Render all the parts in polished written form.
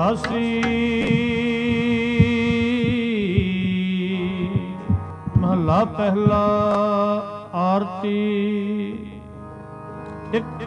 ਦਾਸੀ ਮਹਲਾ ਪਹਿਲਾ ਆਰਤੀ। ਇੱਕ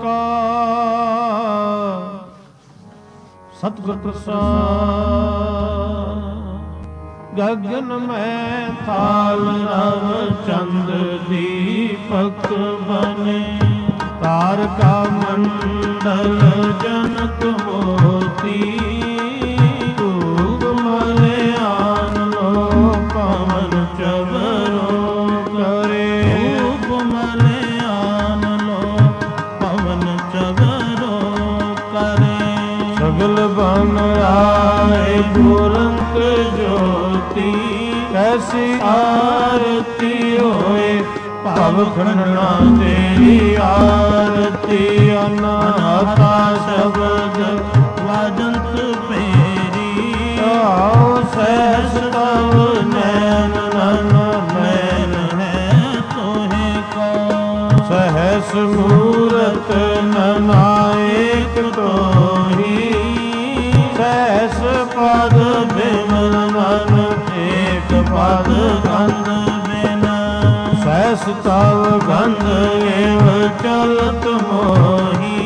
ਓੰਕਾਰ ਸਤਿਗੁਰ ਪ੍ਰਸਾਦ। ਗਗਨ ਮੈਂ ਥਾਲ ਰਵ ਚੰਦ ਦੀਪਕ ਬਨੇ, ਤਾਰਕਾ ਮੰਡਲ ਜਨਕ ਮੋਤੀ। ਧੂਪ ਮਲਿਆਨ ਲੋ ਪਵਨ ਚਵਰੋ ਕਰੇ, ਧੂਪ ਮਲਿਆਨ ਲੋ ਪਵਨ ਚਵਰੋ ਕਰੇ। ਸਗਲ ਬਨ ਆਏ ਗੁਰੰਤ ਜੋਤੀ, ਕੈਸੀ ਆਰਤੀ ਹੋਏ ਭਵ ਖੰਡਨਾ ਤੇਰੀ ਆਰਤੀ। ਅਨਾਤਾ ਸ਼ਬਦ ਵਾਜੰਤ ਪੇਰੀ, ਆਓ ਸਹਿਸ ਤਵ ਨੈਨ ਨਨ ਨੈਨ ਹੈ ਤੋਹਿ ਕੋ। ਸਹਿਸ ਮੂਰਤ ਨਨਾਇਕ ਤੋਹੀ, ਸਹਿਸ ਪਦ ਬਿਮਲ ਮਨ ਏਕ ਪਦ ਗੰਧ ਬਿਨ। ਸਹਿਸ ਤਵ ਗੰਧ ਏਵ ਚਲਤ ਮੋਹੀ,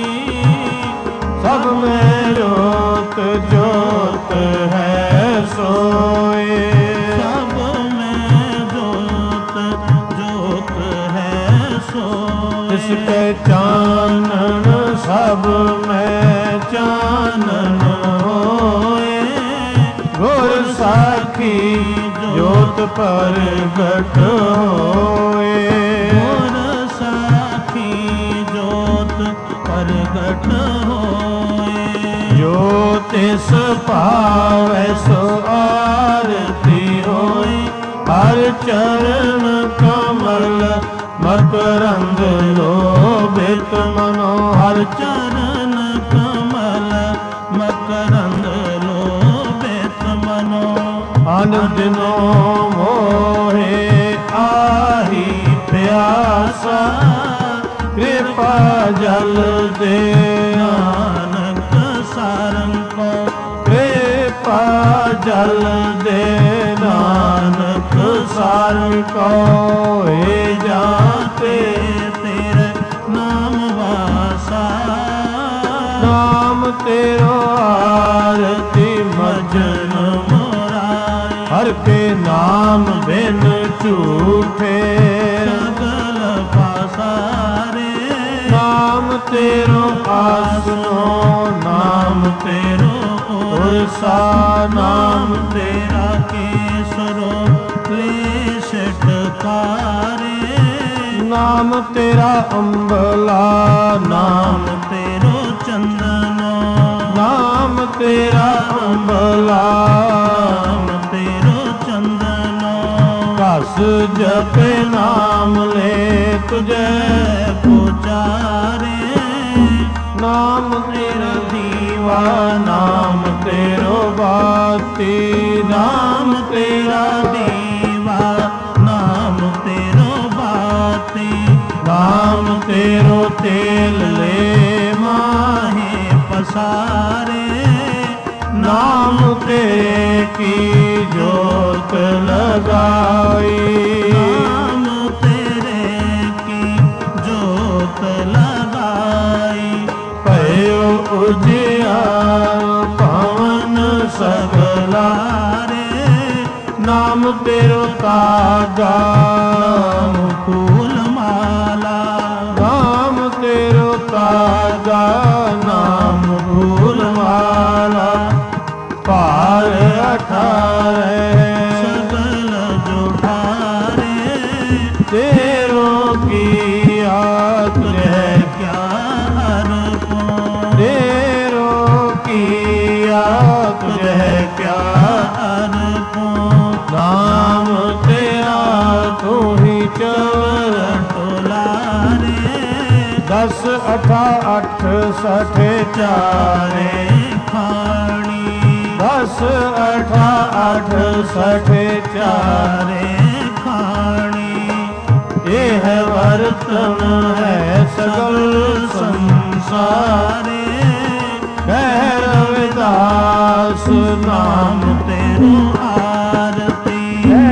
ਸਭ ਮੈਂ ਜੋਤ ਜੋਤ ਹੈ ਸੋਏ। ਸਭ ਮੈਂ ਜੋਤ ਜੋਤ ਹੈ ਸੋਏ। ਇਸ ਕੇ ਚਾਨਣ ਸਭ ਮੈਂ ਚਾਨਣ ਹੋਏ। ਗੁਰ ਸਾਖੀ ਜੋਤ ਪ੍ਰਗਟ ਹੋਏ। ਗੁਰ ਸਾਖੀ ਜੋਤ ਪ੍ਰਗਟ ਹੋਏ। ਜੋ ਤਿਸ ਭਾਵੈ ਸੋ ਆਰਤੀ ਹੋਈ। ਹਰ ਚਰਨ ਕਮਲ ਮਕਰੰਦ ਲੋਭਿਤ ਮਨੋ। ਹਰ ਚਰਨ ਕਮਲ ਮਕਰੰਦ ਲੋਭਿਤ ਮਨੋ। ਅਨਦਿਨੋ ਮੋਹੇ ਆਹੀ ਪਿਆਸਾ, ਕਿਰਪਾ ਜਲ ਦੇ ਨਾਨਕ ਸਾਰੰ ਕੋ। ਕਿਰਪਾ ਜਲ ਦੇ ਨਾਨਕ ਸਾਰੰ ਕੋ। ਏ ਜਾਤੇ ਤੇਰੇ ਨਾਮ ਵਾਸਾ, ਨਾਮ ਤੇਰੋ ਆਰਤੀ ਮਜਨ ਮੋਰਾਈ। ਹਰ ਕੇ ਨਾਮ ਬਿਨ ਝੂਠੇ ਸਗਲ ਪਾਸਾਰੇ। ਨਾਮ ਤੇਰੋ ਆਸਨੋ ਨਾਮ ਤੇਰੋ ਉਰਸਾ। ਨਾਮ ਤੇਰਾ ਕੇਸਰੋ ਕਲੇਸ਼ ਟਕਾਰੇ। ਨਾਮ ਤੇਰਾ ਅੰਬਲਾ ਨਾਮ ਤੇਰੋ ਚੰਦਨੋ। ਨਾਮ ਤੇਰਾ ਅੰਬਲਾ ਨਾਮ ਤੇਰੋ ਚੰਦਨੋ। ਘਸ ਜਪੇ ਨਾਮ ਲੈ ਤੁਝੇ ਪੁਚਾਰੇ। ਨਾਮ ਤੇਰਾ ਦੀਵਾ ਨਾਮ ਤੇਰੋ ਬਾਤੀ। ਨਾਮ ਤੇਰਾ ਦੀਵਾ ਨਾਮ ਤੇਰੋ ਬਾਤੀ। ਨਾਮ ਤੇਰੋ ਤੇਲ ਲੈ ਮਾਹੇ ਪਸਾਰੇ। ਨਾਮ ਤੇਰੇ ਕੀ ਜੋਤ ਲਗਾਈ। ਨਾਮ ਤੇਰੇ ਕੀ ਜੋਤ ਲਗਾਈ। ਭਇਓ ਉਜਿਆਰ ਪਵਨ ਸਗਲਾਰੇ। ਨਾਮ ਤੇਰੋ ਤਾਗਾ ਨਾਮ ਫੂਲ ਮਾਲਾ। ਨਾਮ ਤੇਰੋ ਤਾਗਾ ਨਾਮ ਫੂਲ ਮਾਲਾ। ਭਾਰ 18 ਸਗਲ ਜੁਠਾਰੇ। ਤੇਰੋ ਕੀ ਆਤ ਹੈ ਕਿਆ ਹਰ ਕੋ। ਤੇਰੋ ਕੀ ਆਤ ਹੈ ਕਿਆ ਹਰ ਕੋ। ਨਾਮ ਤੇਰਾ ਤੂੰ ਹੀ ਚਵਰ ਟੋਲਾਰੇ। 10 8 8 60 ਚਾਰੇ ਖਾਣੀ। 10 8 8 60 ਚਾਰੇ ਖਾਣੀ। ਇਹ ਵਰਤਨ ਹੈ ਸਗਲ ਸੰਸਾਰੇ। ਕਹਿ ਰਵਿਦਾ नाम तेरो आरती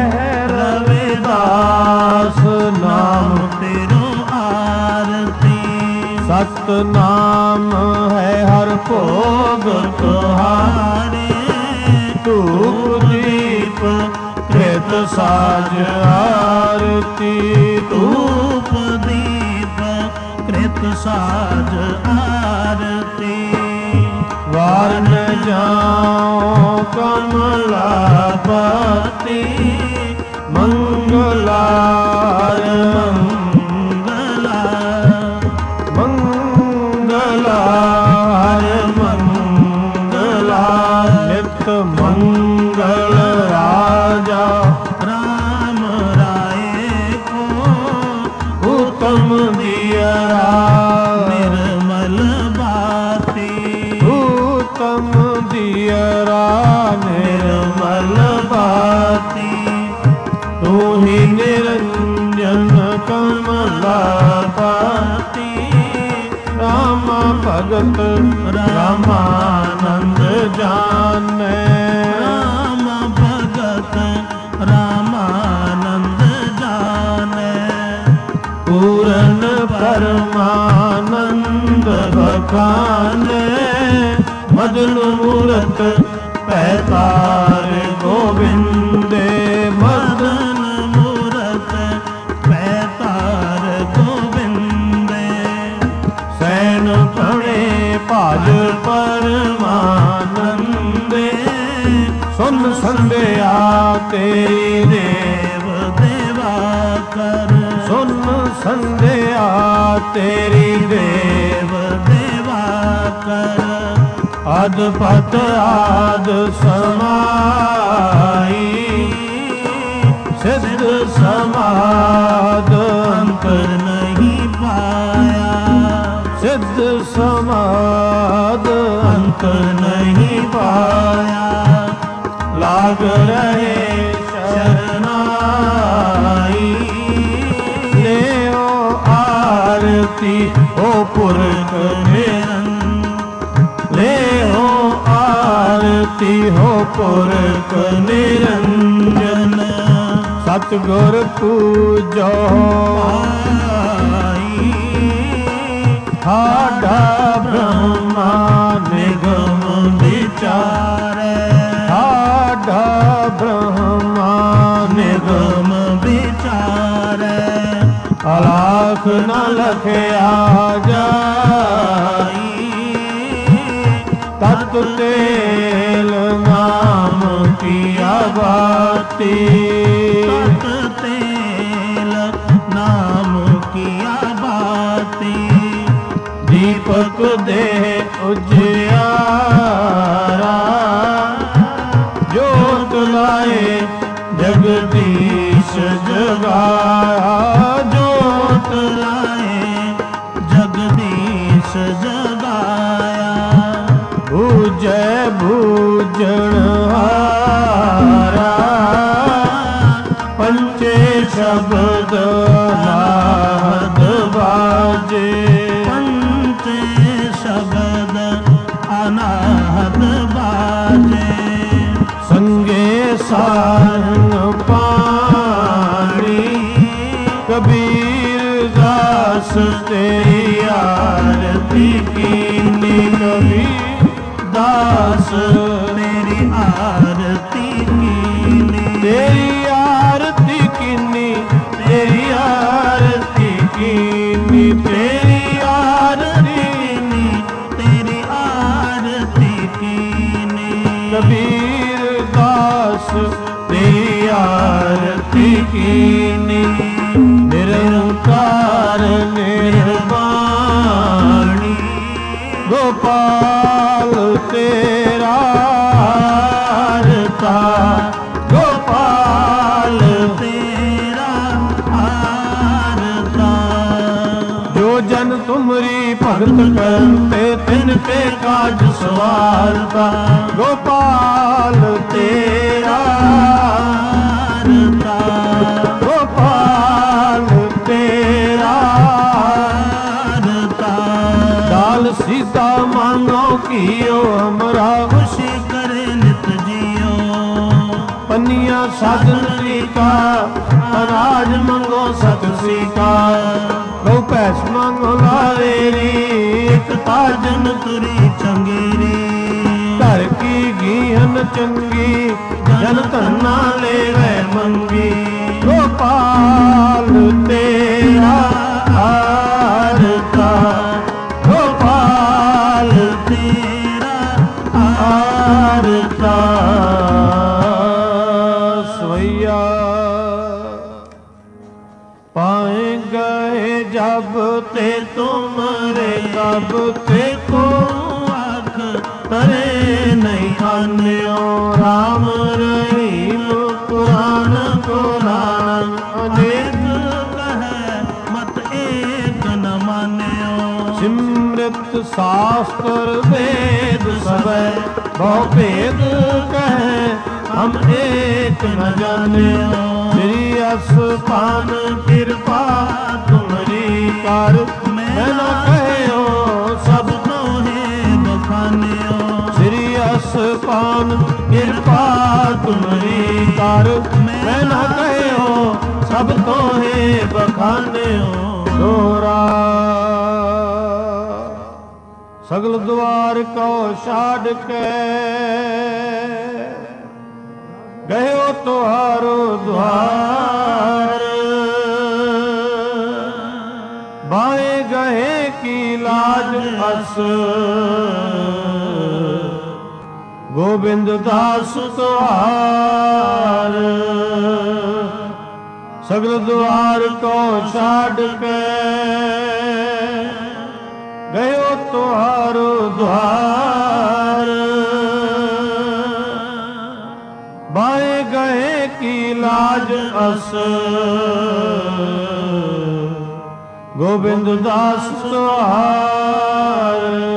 रविदास नाम तेरो आरती सतनाम है हर भोग तुम्हारे धूप दीप कृत साज आरती धूप दीप कृत साज आरती वार न जाओ कमलापति मंगलार मंगला मंगलार मंगला नित मंगल राजा राम राय को उत्तम दिया निर्मल बाती उत्तम दियरा निर्मल बाती तू ही निरंजन कमलापति राम भगत रामानंद जाने राम भगत रामानंद जाने पूरन परमानंद बखाने मदन मूरत पैतार गोविंदे मदन मूरत पैतार गोविंदे सैन पड़े पाज परमानंदे सुन संध्या तेरी देव देवा कर सुन संध्या तेरी देव देवा कर अदपत आद समाई सिद्ध समाद अंतर नहीं पाया सिद्ध समाद अंतर नहीं पाया लाग रहे शरणाई ले ओ आरती ओ पुरख ले हो आरती हो पुरख निरंजन सतगुर पूजो हाडा ब्रह्मा निगम विचार हाडा ब्रह्मा निगम विचार अलाख न लखया जाई तत तेल नाम किया बाती तत तेल नाम किया बाती दीपक दे उजियारा जोत लाए जगदीश जगाया जोत लाए जगदीश जगाया भूजय भूजनहारा पंचे शब्द नाद बाजे पंचे शब्द अनाहत बाजे संगे सारंग पानी कबीर दास तेरी आरती कीनी कबीर दास तेरी आरती कीनी तेरी आरती कीनी तेरी आरती कीनी तेरी आरती कीनी तेरी आरती कीनी कबीर दास तेरी आरती कीनी निरंकार निर्वाणी गोपाल तेरा आरता गोपाल तेरा आरता जो जन तुमरी भगत करते तिनके काज सवारता गोपाल तेरा आरता गोपाल तेरा आरता डाल सीता मानो कियो हमरा खुशी करे ਐਸ ਮੰਗ ਲਾਵੇਰੀ ਇਕ ਕਾਜਨ ਤੁਰੀ ਚੰਗੇਰੀ ਘਰ ਕੀ ਗੀਹਨ ਚੰਗੀ ਜਨ ਧੰਨਾ ਲੈਵੈ ਮੰਗੀ ਗੋਪਾਲ ਤੇਰਾ ਆਰਤਾ ਗੋਪਾਲ ਤੇਰਾ ਆਰਤਾ ਸਵਈਆ ਪਾਏ ਗਏ ਜਬ ਤੇ ਤੁਮਰੇ ਕਬ ਤੇ ਕੋ ਆਖ ਤਰੇ ਨਹੀਂ ਆਨਿਓ ਰਾਮ ਰਹੀਮ ਕੁਰਾਨ ਕੁਰਾਨ ਅਨੇਕ ਕਹੈ ਮਤ ਏਕ ਨ ਮਾਨਿਓ ਸਿਮਰਤ ਸ਼ਾਸਤਰ ਵੇਦ ਸਭੈ ਬਹੁ ਭੇਦ ਕਹੈ ਹਮ ਏਕ ਨ ਜਾਣਿਓ ਸ੍ਰੀ ਅਸਪਾਨ ਕਿਰਪਾ ਤੁਮਰੀ ਕਰ ਮੈਂ ਨਾ ਕਹਿਓ ਸਭ ਤੋਹੇ ਬਖਾਨਿਓ ਸ੍ਰੀ ਅਸਪਾਨ ਕਿਰਪਾ ਤੁਮਰੀ ਕਰ ਮੈਂ ਨਾ ਕਹਿਓ ਸਭ ਤੋਹੇ ਬਖਾਨਿਓ ਦੋਰਾ ਸਗਲ ਦੁਆਰ ਕੋ ਛਾੜ ਕੇ ਗਇਓ ਤੁਹਾਰੋ ਦੁਆਰ ਬਾਏ ਗਏ ਕੀ ਲਾਜ ਅਸ ਗੋਬਿੰਦ ਦਾਸ ਤੁਹਾਰ ਸਗਲ ਦੁਆਰ ਕੋ ਛਾੜ ਕੇ ਗਇਓ ਤੁਹਾਰੋ ਦੁਆਰ ਬਾਏ ਗਏ ਕੀ ਲਾਜ ਅਸ ਗੋਬਿੰਦ ਦਾਸ ਤੁਹਾਰ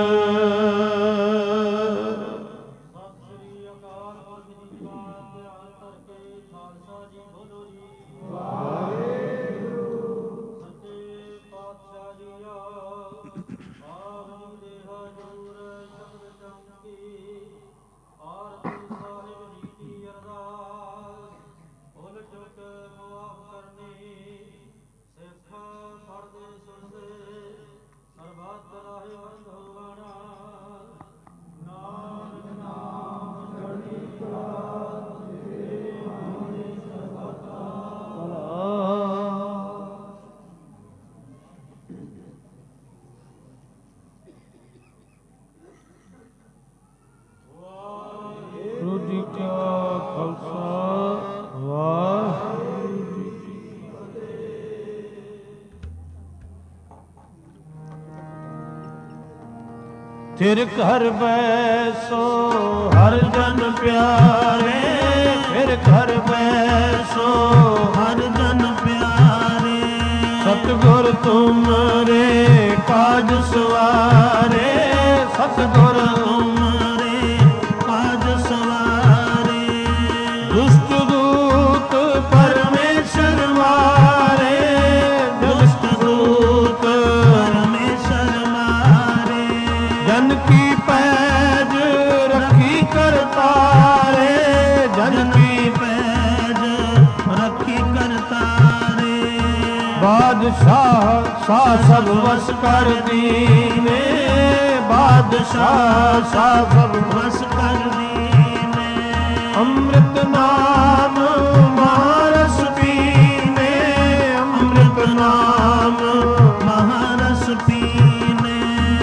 ਫਿਰ ਘਰ ਬੈਸੋ ਹਰ ਜਨ ਪਿਆਰੇ ਫਿਰ ਘਰ ਬੈਸੋ ਹਰ ਜਨ ਪਿਆਰੇ ਸਤਿਗੁਰ ਤੁਮਰੇ ਕਾਜ ਸਵਾਰੇ ਸਤਿਗੁਰ ਤੁਮਰੇ ਕਾਜ ਸਵਾਰੇ ਦੁਸ਼ਟ ਦੂਤ ਪਰਮੇਸ਼ਰ ਮਾਰੇ ਦੁਸ਼ਟ ਦੂਤ ਪਰਮੇਸ਼ਰ ਮਾਰੇ ਜਨ ਕੀ ਪੈਜ ਰੱਖੀ ਕਰਤਾਰੇ ਜਨ ਕੀ ਪੈਜ ਰੱਖੀ ਕਰਤਾਰੇ ਬਾਦਸ਼ਾਹ ਸਾ ਸਭ ਵਸ ਕਰ ਦੀਨੇ ਬਾਦਸ਼ਾਹ ਸਾ ਸਭ ਵਸ ਕਰ ਦੀਨੇ ਅੰਮ੍ਰਿਤ ਨਾਮ ਮਹਾਰਸ ਪੀਨੇ ਅੰਮ੍ਰਿਤ ਨਾਮ ਮਹਾਰਸ ਪੀਨੇ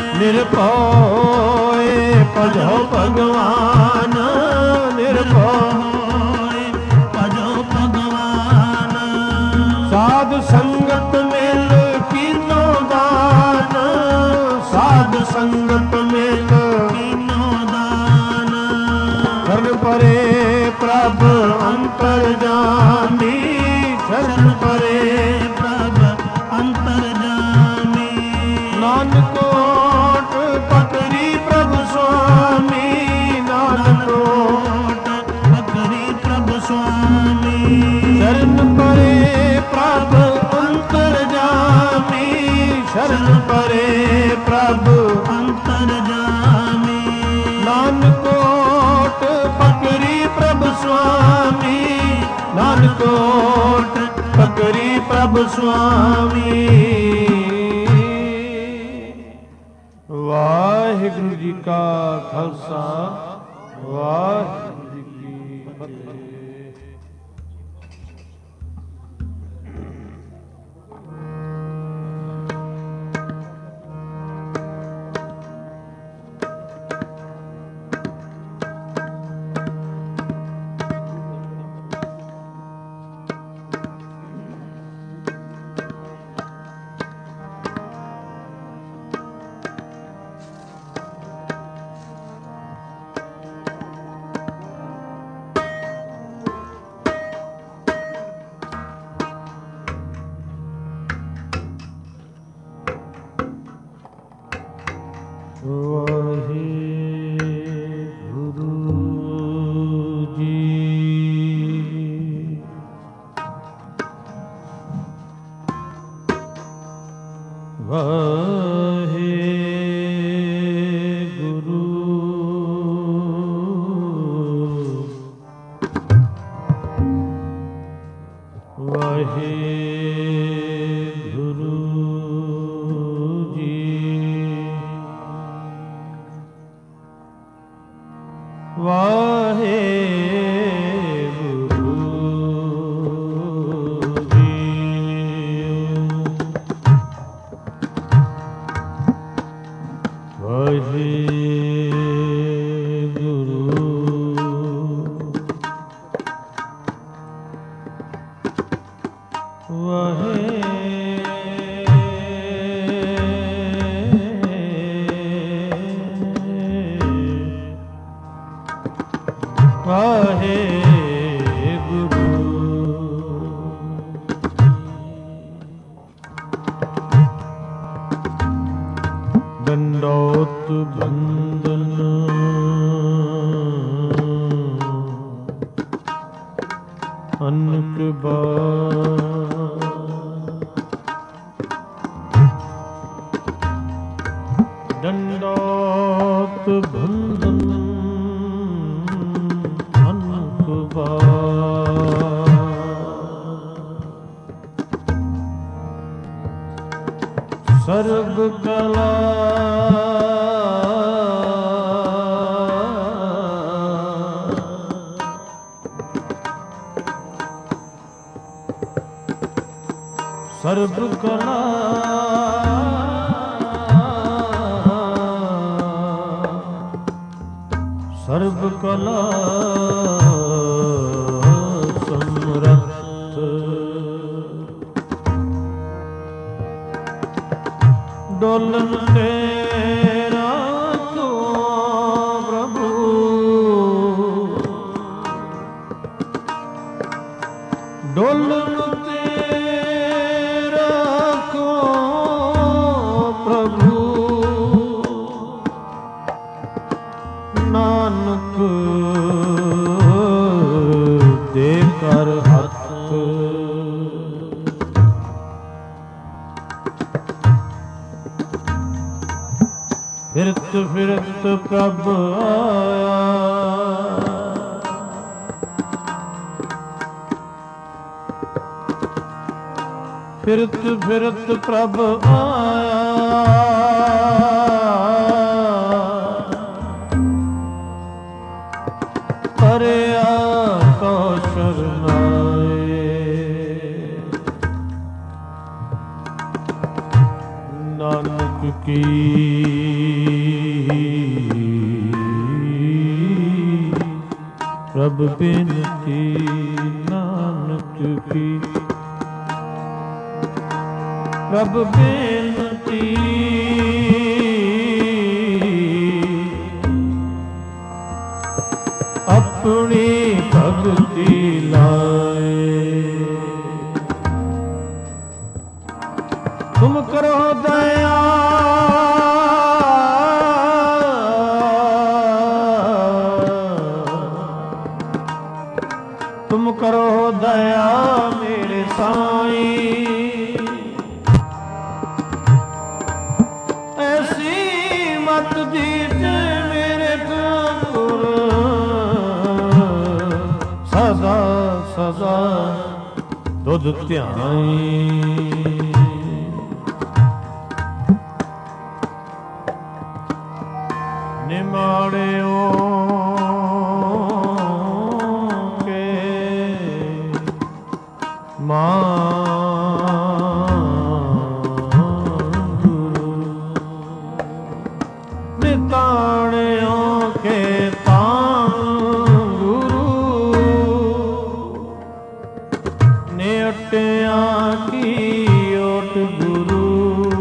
ਨਿਰਭਉ ਭਜੋ ਭਗਵਾਨ ਨਿਰਭਉ ਭਜੋ ਭਗਵਾਨ ਸਾਧ ਸੰਗਤ ਮਿਲ ਕੀਨੋ ਦਾਨ ਸਾਧ ਸੰਗਤ ਮਿਲ ਕੀਨੋ ਦਾਨ ਕਰਨ ਪਰੇ ਪ੍ਰਭ ਅੰਤਰ ਜਾਮੀ ਸ਼ਰਨ ਪਰੇ ਪ੍ਰਭ ਅੰਤਰ ਜਾਮੀ ਨਾਨਕ ਓਟ ਪਕਰੀ ਪ੍ਰਭ ਸੁਆਮੀ ਨਾਨਕ ਓਟ ਪਕਰੀ ਪ੍ਰਭ ਸੁਆਮੀ ਸ਼ਰਨ ਪਰੇ ਪ੍ਰਭ ਅੰਤਰ ਜਾਮੀ ਸ਼ਰਨ ਪਰੇ ਪ੍ਰਭ ਅੰਤਰ ਜਾਮੀ ਨਾਨਕ ਓਟ ਪਕਰੀ ਪ੍ਰਭ ਸੁਆਮੀ ਨਾਨਕ ਓਟ ਪਕਰੀ ਪ੍ਰਭ ਸੁਆਮੀ ਕਾ ਖਾਲਸਾ, ਵਾਹਿਗੁਰੂ ਜੀ ਕੀ ਫਤਿਹ। ਦੰਡੋਤ ਬੰਦਨ ਅਨਕ ਦੰਡੋਤ ਬੰਦਨ ਅਨਕ ਸਰਬ ਕਲਾ ਸਰਬ ਕਲਾ ਸਰਬ ਕਲਾ ਸਮਰੱਥ ਡੋਲਨ ਤੇਰਾ ਤੂੰ ਪ੍ਰਭੂ ਡੋਲਨ ਤੇਰਾ ਕੋ ਪ੍ਰਭੂ ਨਾਨਕ ਦੇ ਕਰ ਹੱਥ ਫਿਰਤ ਫਿਰਤ ਪ੍ਰਭ ਆਇਆ ਫਿਰਤ ਫਿਰਤ ਪ੍ਰਭ ਆਇਆ ਪਰਿਆ ਕੋ ਸ਼ਰਨਾਏ ਨਾਨਕ ਕੀ ਪ੍ਰਭ ਬਿਨਤੀ ਨਾਨਕ ਕੀ ਪ੍ਰਭ ਬਿਨਤੀ ਆਪਣੀ ਭਗਤੀ ਲਾਏ ਤੁਮ ਕਰੋ ਦਇਆ ਤੁਮ ਕਰੋ ਦਇਆ ਮੇਰੇ ਸਾਈਂ ਐਸੀ ਮਤ ਦੀਜੇ ਮੇਰੇ ਠਾਕੁਰ ਸਦਾ ਸਦਾ ਦੁੱਧ ਧਿਆਈ निमाड़ियों के निताड़ियों के नेटिया की ओट गुरु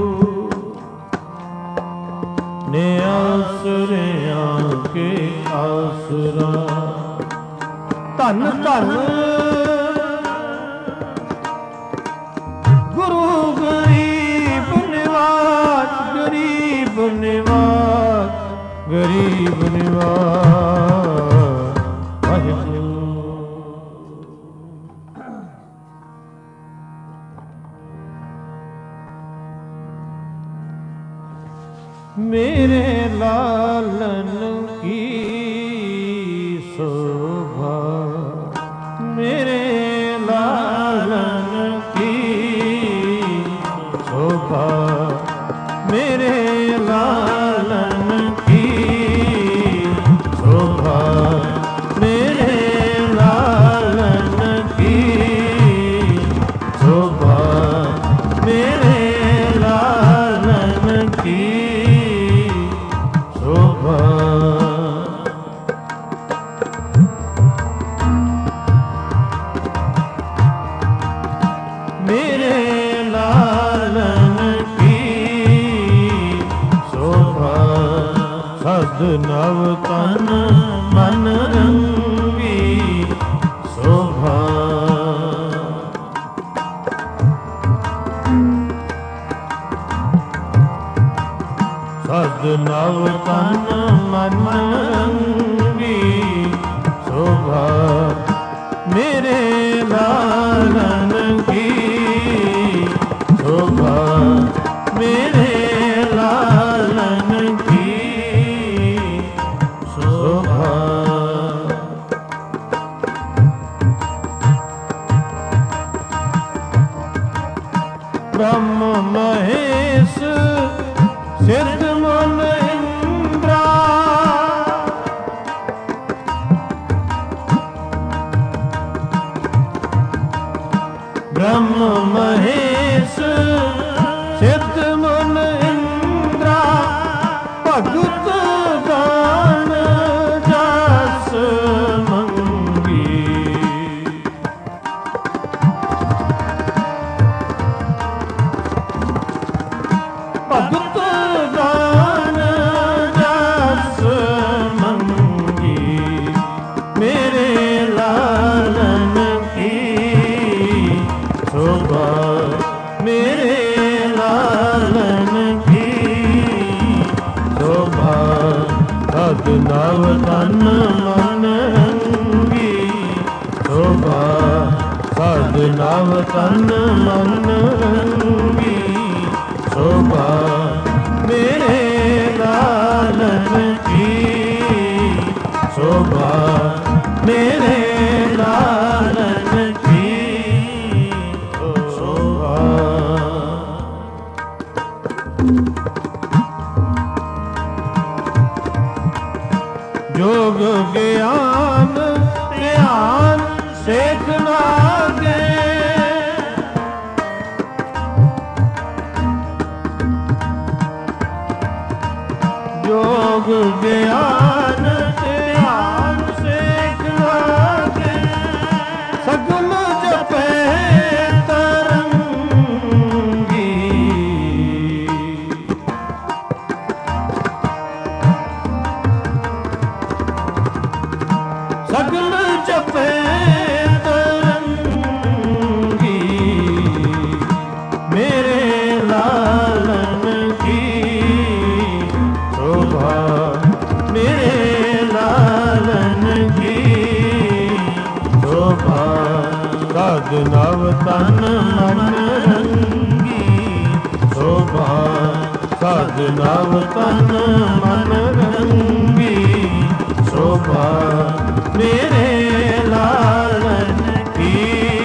ने आसरिया के आसरा धन धन गुरु गरीब निवास गरीब निवास गरीब निवास वाहिगुरू। मेरे लालन की शोभा मेरे लालन की शोभा मेरे लालन की शोभा मेरे लालन की शोभा मेरे लालन की मेरे लालन की शोभा सद नव तन मन रंगी शोभा सद नव तन मन रंगी शोभा मेरे लालन की शोभा मेरे लालन की शोभा। ब्रह्म महेश सिद्ध मन इंद्रा ब्रह्म महेश सिद्ध मन इंद्रा भगत गान जस मंगी भगत गान जस मंगी मेरे लालन की शोभा मेरे लालन की शोभा सद नव तन मन रंगी शोभा सद नव तन मन रंगी शोभा मेरे लालन की शोभा मेरे लालन की शोभा। योग ज्ञान ध्यान सेखना गे योग ज्ञान ध्यान सेखना गे सगुन जपे तरंगी सगुन जपे तरंगी मेरे लालन की शोभा मेरे लालन की शोभा सद नव तन मन रंगी शोभा सद नव तन मन रंगी शोभा मेरे लालन की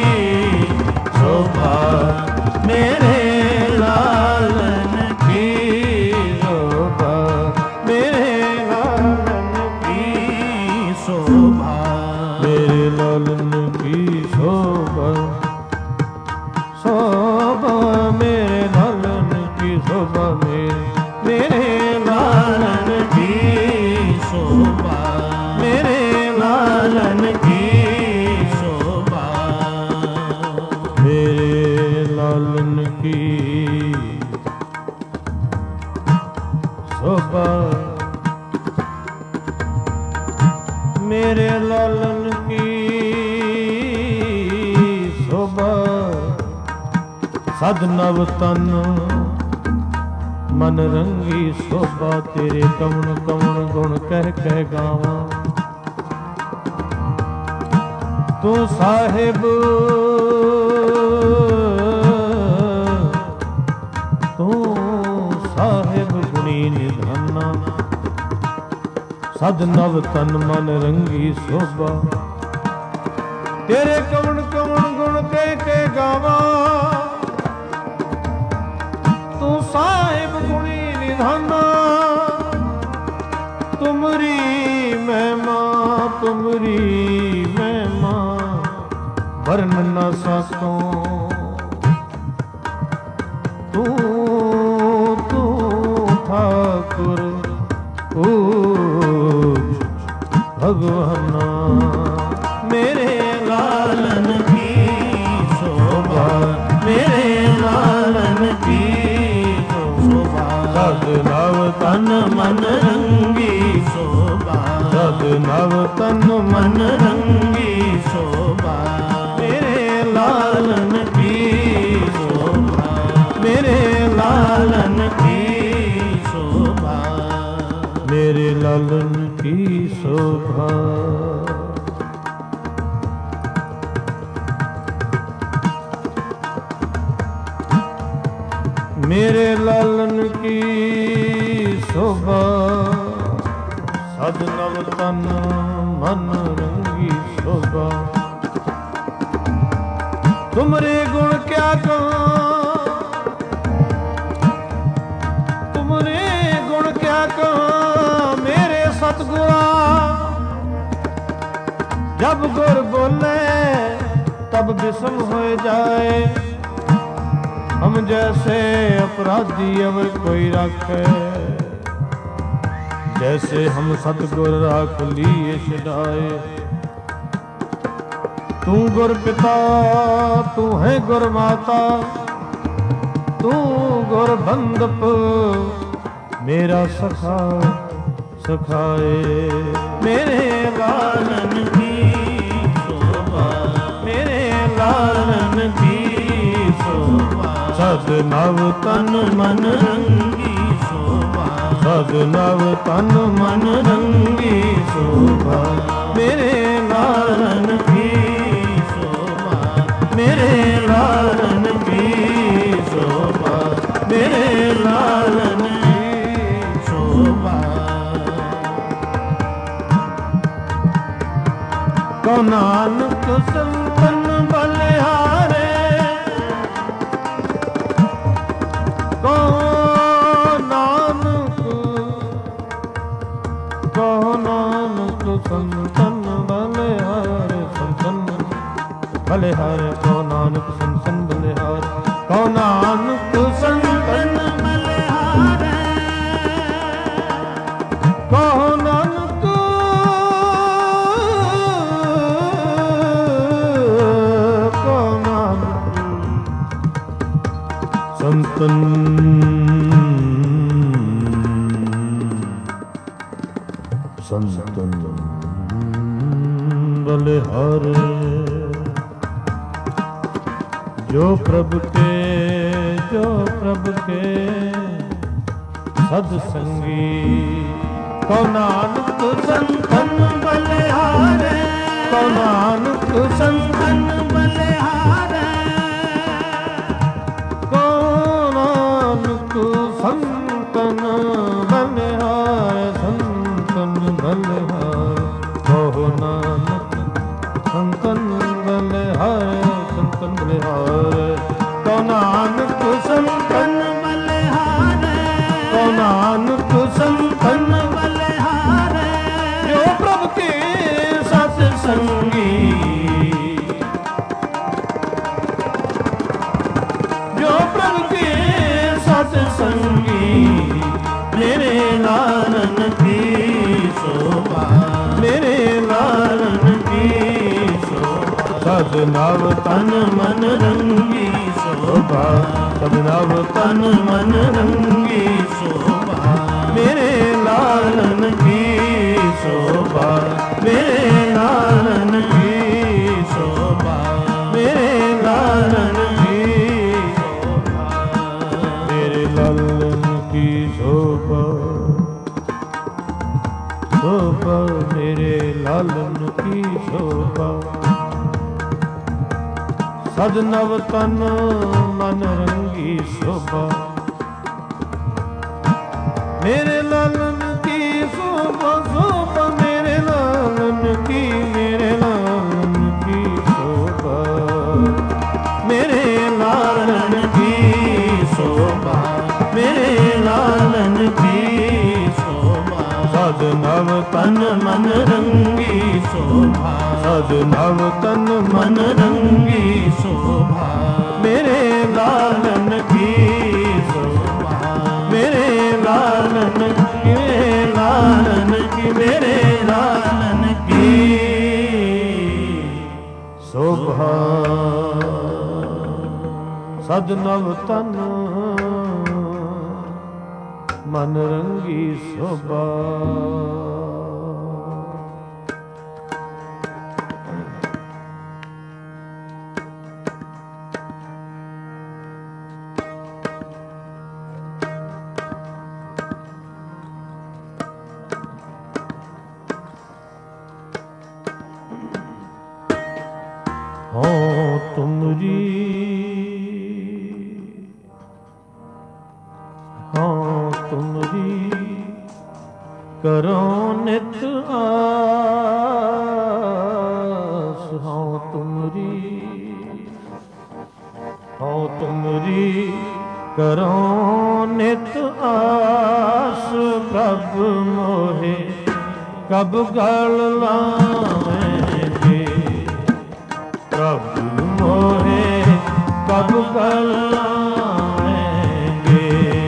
शोभा मेरे लालन की शोभा मेरे लालन शोभा मेरे लालन की शोभा सद नव तन मन रंगी शोभा तेरे कवण कवण गुण कह कह गावां तू साहिब गुणी निधाना सद नव तन मन रंगी शोभा तेरे कवण कवण गुण के गावा तू साहिब गुणी निधाना तुमरी महिमा वर्ण न सको तू ठाकुर भगवाना मेरे लालन की शोभा मेरे लालन की शोभा सद नव तन मन रंगी शोभा सद नव तन मन रंगी शोभा मेरे लालन की शोभा मेरे लालन की मेरे लालन की शोभा मेरे लालन की शोभा सद नव तन मन रंगी शोभा तुमरे गुण क्या कहूं तुमरे गुण क्या कहूं मेरे सतगुरा जब गुर बोले तब विषम हो जाए हम जैसे अपराधी अवर कोई रखे जैसे हम सतगुर राख लिए छुड़ाए तू गुर पिता तू है गुर माता तू गुर बंदप मेरा सखा सखाए मेरे लालन की शोभा मेरे लालन की शोभा सद नव तन मन रंगी शोभा सद नव तन मन रंगी शोभा मेरे लालन की शोभा मेरे लालन की शोभा मेरे लालन को नानक संतन बलिहारे को नानक संतन बलिहारे संतन बलिहारे को नानक संतन बलिहारे को नानक संतन बलिहारे को नानक संतन संतन बलिहारे जो प्रभु के सत्संगी को नानक संतन बलिहारे को नानक संतन बलिहारे को नानक संतन बलिहारे संतन बलिहारे को नानक संतन बलिहारे संतन बलिहारे को नानक संतन बलिहारे को नानक संतन बलिहारे जो प्रभु के सत्संगी जो प्रभु के सत्संगी मेरे लालन की शोभा मेरे लालन की शोभा सद नव तन मन रंगी शोभा सद नव तन मन रंगी शोभा मेरे लालन की शोभा। सज नव तन मन रंगी शोभा, मेरे लालन की शोभा शोभा, मेरे लालन की शोभा, मेरे लालन की शोभा, मेरे लालन की शोभा। सज नव तन मन रंगी शोभा, सज नव तन मन रंगी शोभा, मेरे लालन की शोभा, मेरे लालन की, लालन की, मेरे लालन की शोभा। सज नव तन मन रंगी शोभा। हो तुमरी, हो तुमरी करो नित आस, हो तुमरी, हो तुमरी करो नित आस। प्रभु मोहे कब गल लावेंगे, प्रभु मोहे कब गल लावेंगे।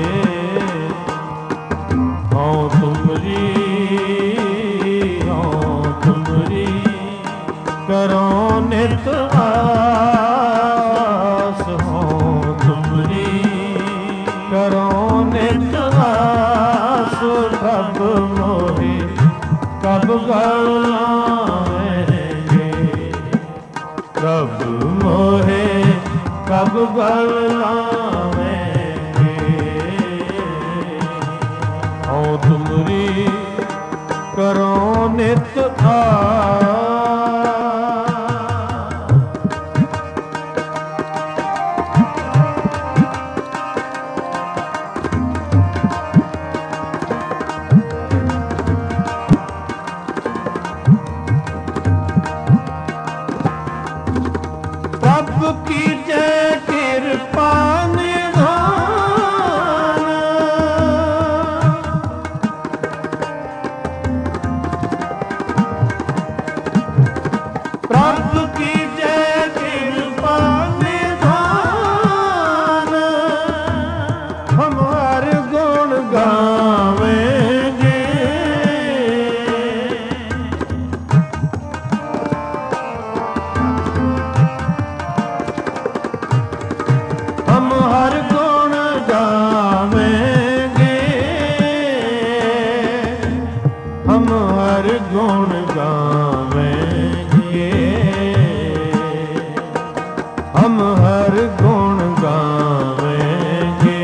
हो तुमरी, हो तुमरी करो नित आस, हो तुमरी करो नित आस। प्रभु मोहे कब गल लावेंगे, प्रभु मोहे कब गल लावेंगे। हो तुमरी करो नित आस। प्रभु की जय कृपा निधान, प्रभु की जय कृपा निधान। हम हर गुण गावेंगे, हम हर गुण गावेंगे, हम हर गुण गावेंगे, हम हर गुण गावेंगे।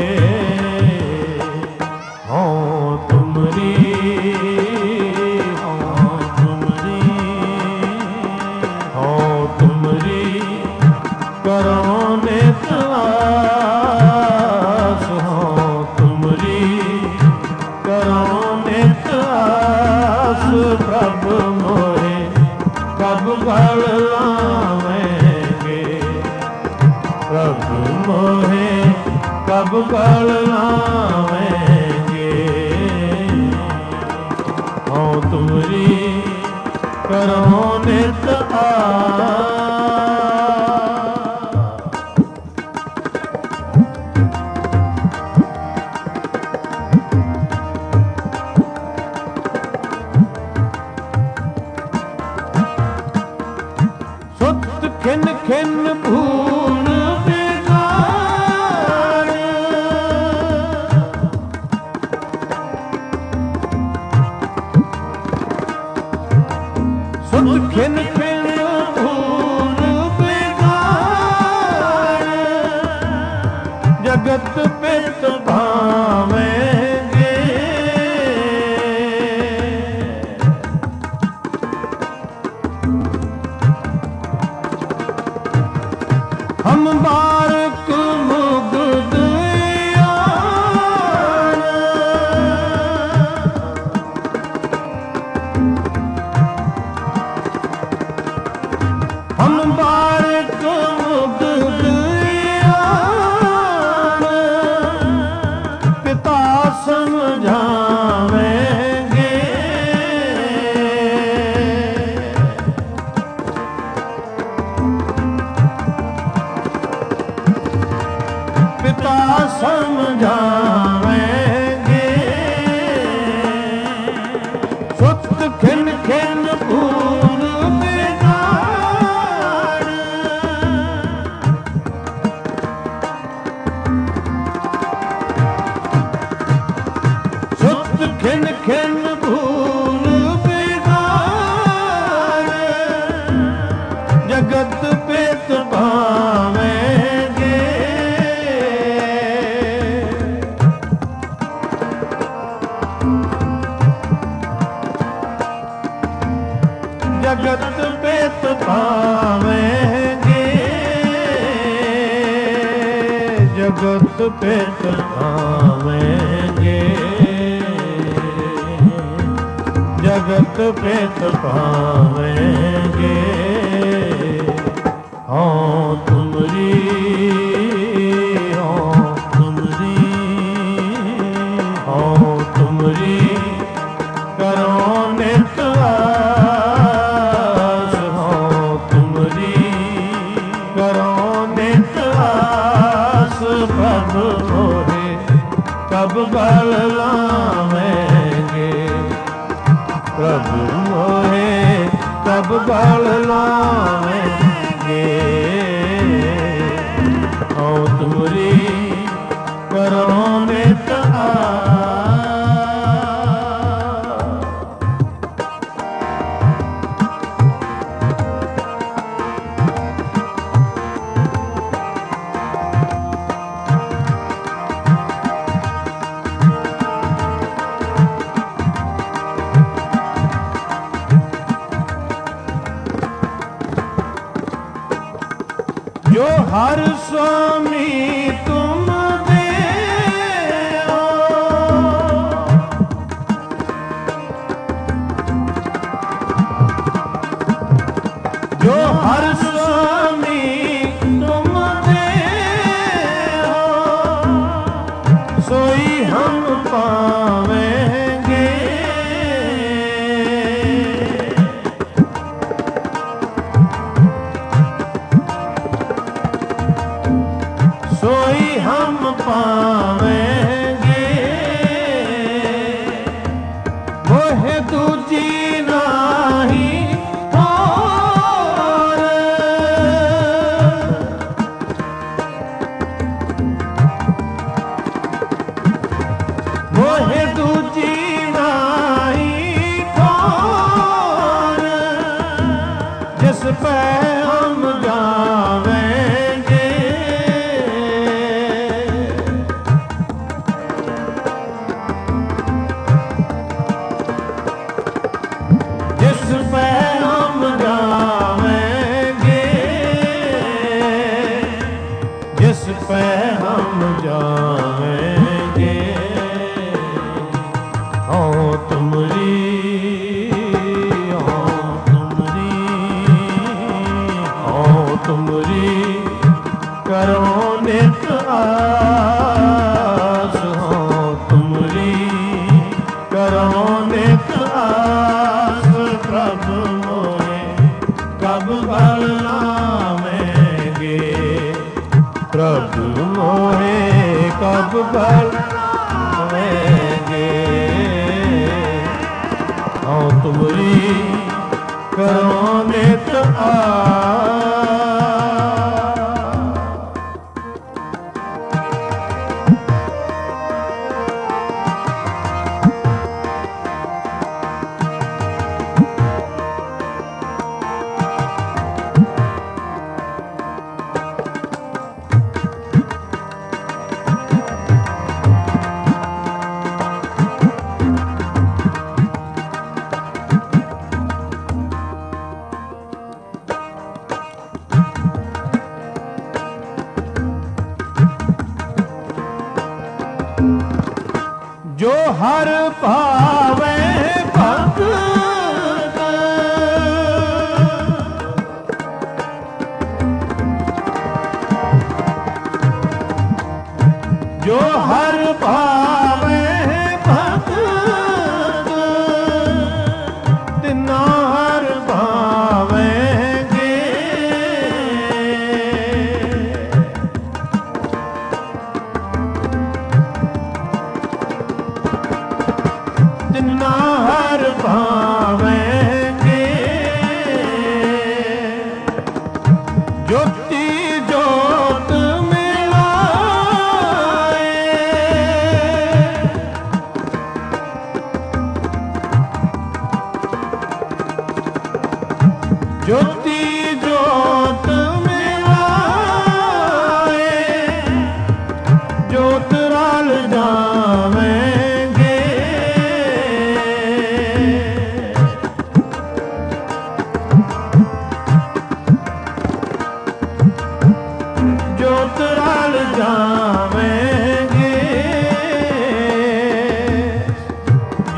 हो तुमरी, हो तुमरी, हो तुमरी करो नित आस, हो तुमरी करो नित आस। प्रभु मोहे कब गल लावेंगे, प्रभु मोहे कब गल लावेंगे। हो तुमरी करो नित आस। सुत खिन खिन भूल बिगाड़, सुत खिन खिन भूल बिगाड़। जगत पित भावेंगे, जगत पेत पावेंगे, जगत पेत पावेंगे, जगत पेत पावेंगे। हाँ तुमरी, हाँ तुमरी, हाँ तुमरी करो नित आस, हाँ तुमरी करो नित आस। प्रभु मोहे कब बल लावेंगे, प्रभु मोहे कब बल लावेंगे। हाँ तुमरी करो नित आस। जो हर स्वामी तुम दे हो, जो हर स्वामी तुम दे हो, सोई हम पावेंगे। सोई हम पावेंगे, मोह दूजी नाही और। मोह दूजी नाही और, जिस पे हम जावेंगे, जिस पे हम जावेंगे, जिस पे हम जावेंगे। हाँ तुमरी, हाँ तुमरी, हाँ तुमरी करो नित आस, हाँ तुमरी करो नित आस। प्रभु मोहे कब बल लावेंगे, प्रभु मोहे कब बल लावेंगे। हाँ तुमरी करो नित आस। जो हर भावे भगत, जो हर भावे भगत, तिना हर भावेंगे। तिना हर भावेंगे। ज्योति ज्योत मिलाए, ज्योति ज्योत मिलाए, ज्योत राल जावेंगे।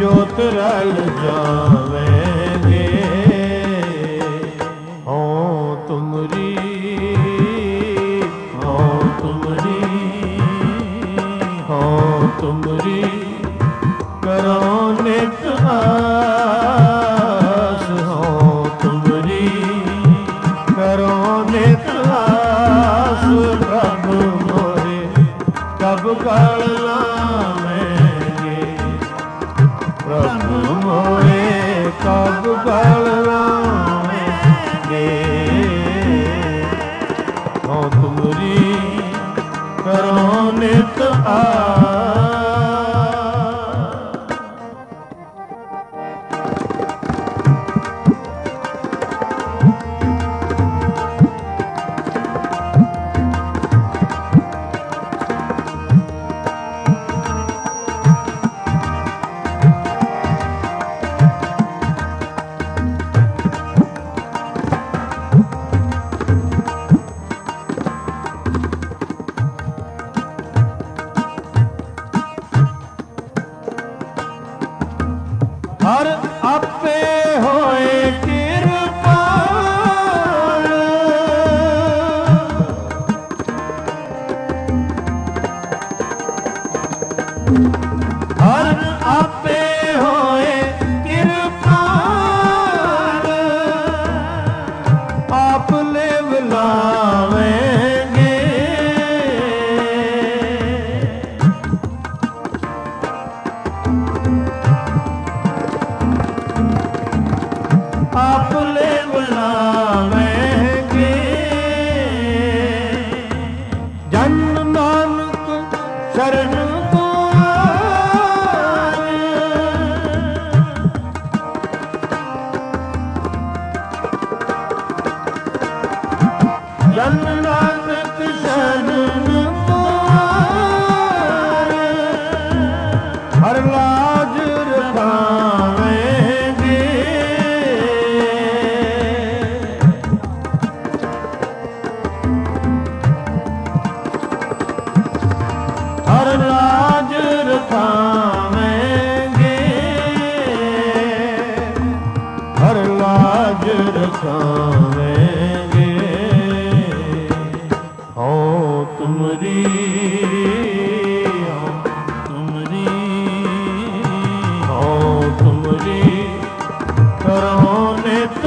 ਜੋਤ ਰਲ ਜਾਵੇਂਗੇ। ਹਉ ਤੁਮਰੀ ਹਉ ਤੁਮਰੀ ਹਉ ਤੁਮਰੀ ਕਰੋ ਨਿਤ ਆਸ। ਹਉ ਤੁਮਰੀ ਕਰੋ ਨਿਤ ਆਸ। ਪ੍ਰਭੂ ਮੋਰੇ ਕਬ ਗਲ ਲਾਵੇਂਗੇ। ਪ੍ਰਭੂ ਮੋਰੇ ਕਬ ਗਲ ਲਾਵੇਂਗੇ। ਹਉ ਤੁਮਰੀ ਕਰੋ ਨਿਤ ਆਸ। ਹਰ ਆਪੇ ਹੋਏ ਕਿਰਪਾਲ। ਹਰ ਆਪੇ ਹੋਏ ਕਿਰਪਾਲ। ਆਪ ਲਿਵ ਲਾਵੇਂਗੇ। ਆਪ ਲਿਵ ਲਾਵੇਂਗੇ। ਜਨ ਨਾਨਕ ਸ਼ਰਨ ਦੁਆਰ। ਜਨ ਨਾਨਕ ਸ਼ਰਨ ਦੁਆਰ। ਹਰ ਲਾਜ ਰਖਾਵੇਂਗੇ। ਹਰ ਲਾਜ ਰਖਾਵੇਂਗੇ। ਹਰ ਲਾਜ ਰਖਾਵੇਂਗੇ। ਹਉ ਤੁਮਰੀ ਹਉ ਤੁਮਰੀ ਹਉ ਤੁਮਰੀ ਕਰੋ ਨਿਤ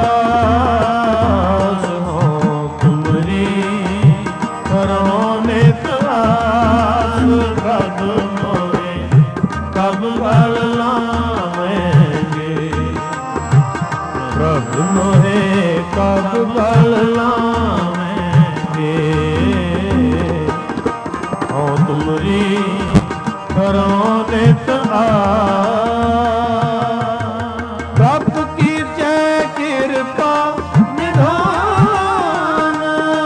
ਆਸ। ਹਉ ਤੁਮਰੀ ਕਰੋ ਨਿਤ ਆਸ। ਪ੍ਰਭ ਮੋਰੇ ਕਬ ਗਲ ਲਾਵੇਂਗੇ। ਪ੍ਰਭ ਮੋਰੇ ਕਬ ਗਲ ਲਾਵੇਂਗੇ। ਹਉ ਤੁਮਰੀ ਕਰੋ ਨਿਤ ਆਸ। ਪ੍ਰਭ ਕੀ ਜੈ ਕਿਰਪਾ ਨਿਧਾਨ।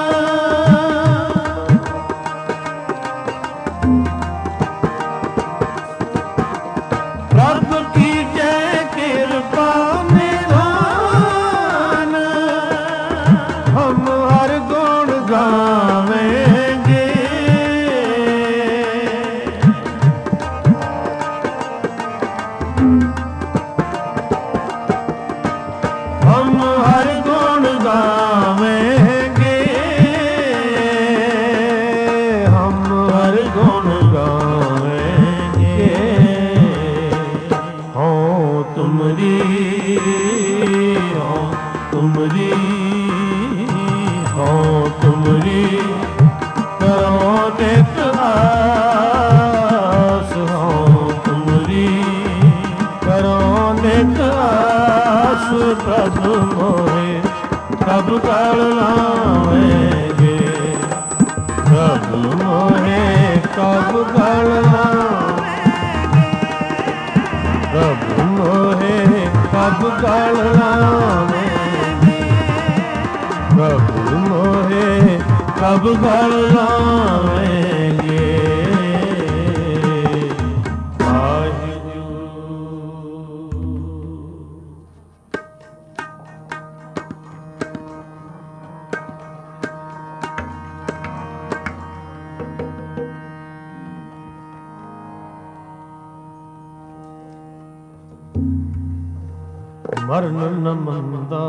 ਪ੍ਰਭ ਕੀ ਜੈ ਕਿਰਪਾ ਨਿਧਾਨ। ਹਮ ਹਰ ਗੁਣ ਗਾਵੇਂਗੇ। ਹਮ ਹਰ ਗੁਣ ਗਾਵੇਂਗੇ। ਹਮ ਹਰ ਗੁਣ ਗਾਵੇਂਗੇ। ਹਉ ਤੁਮਰੀ ਹਉ ਤੁਮਰੀ ਹਉ ਤੁਮਰੀ ਕਰੋ ਨਿਤ ਆਸ। ਹਉ ਤੁਮਰੀ ਕਰੋ ਨਿਤ ਆਸ। ਪ੍ਰਭ ਮੋਰੇ ਕਬ ਗਲ ਲਾਵੇਂਗੇ। ਪ੍ਰਭ ਮੋਰੇ ਕਬ ਗਲ ਲਾਵੇਂਗੇ। ਪ੍ਰਭ ਮੋਰੇ ਕਬ ਗਲ ਲਾਵੇਂਗੇ। ਪ੍ਰਭ ਮੋਰੇ ਕਬ ਗਲ ਲਾਵੇਂਗੇ। ਮਰਨ ਨ ਮੰਦਾ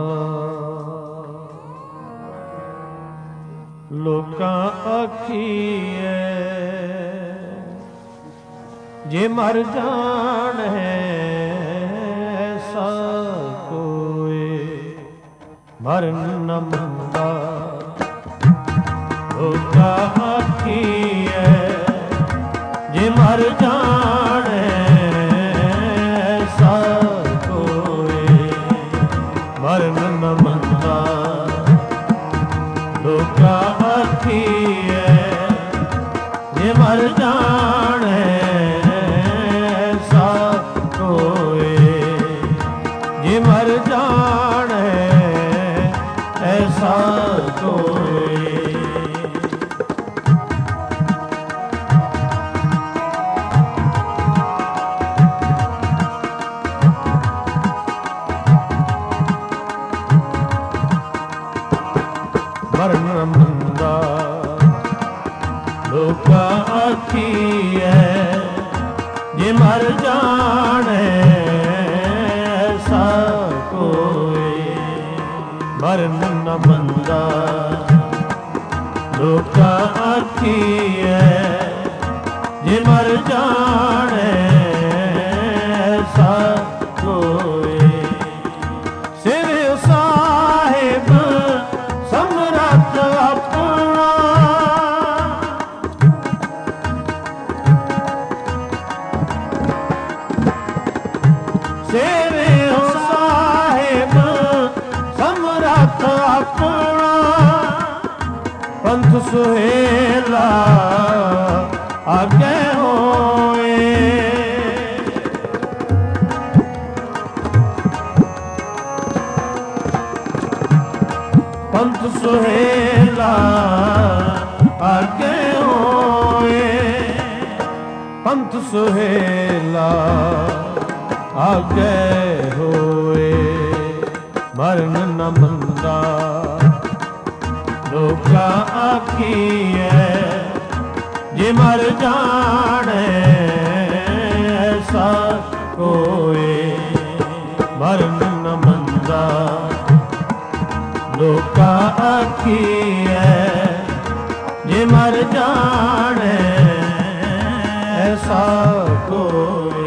ਲੋਕਾਂ ਆਖੀਐ ਜੇ ਮਰ ਜਾਣੈ ਐਸਾ ਕੋਇ ਮਰਨ ਨ ਮੰਦਾ ਲੋਕਾਂ ਆਖੀਐ ਜੇ ਮਰ ਜਾਣੈ ਐਸਾ ਕੋਇ ਮਰਨ ਨ ਮੰਦਾ ਲੋਕਾਂ ਆਖੀਐ ਜੇ ਮਰ ਜਾਣੈ ਐਸਾ ਕੋਇ ਜੇ ਮਰ ਜਾਣੈ ਐਸਾ ਕੋਇ ਮਰਨ ਨ ਮੰਦਾ ਲੋਕਾਂ ਆਖੀਐ ਜੇ ਮਰ ਜਾਣੈ ਐਸਾ ਕੋਇ ਮਰਨ ਨ ਮੰਦਾ ਲੋਕਾਂ ਆਖੀਐ ਜੇ ਮਰ ਜਾਣੈ ਐਸਾ ਕੋਇ ਸਿਰ ਸਾਹਿਬ ਸਮਰੱਥ ਆਪਣਾ ਸੇਵੇ ਹੋ ਸਾਹਿਬ ਸਮਰੱਥ ਆਪਣਾ ਪੰਥ ਸੁਹੇਲਾ ਆਗੇ ਹੋਏ ਪੰਥ ਸੁਹੇਲਾ ਆਗੇ ਹੋਏ ਪੰਥ ਸੁਹੇਲਾ ਆਗੇ ਹੋਏ ਮਰਨ ਨ ਮੰਦਾ ਲੋਕਾਂ ਆਖੀਐ ਜੇ ਮਰ ਜਾਣੈ ਐਸਾ ਕੋਇ ਮਰਨ ਨ ਮੰਦਾ ਲੋਕਾਂ ਆਖੀਐ ਜੇ ਮਰ ਜਾਣੈ ਐਸਾ ਕੋਇ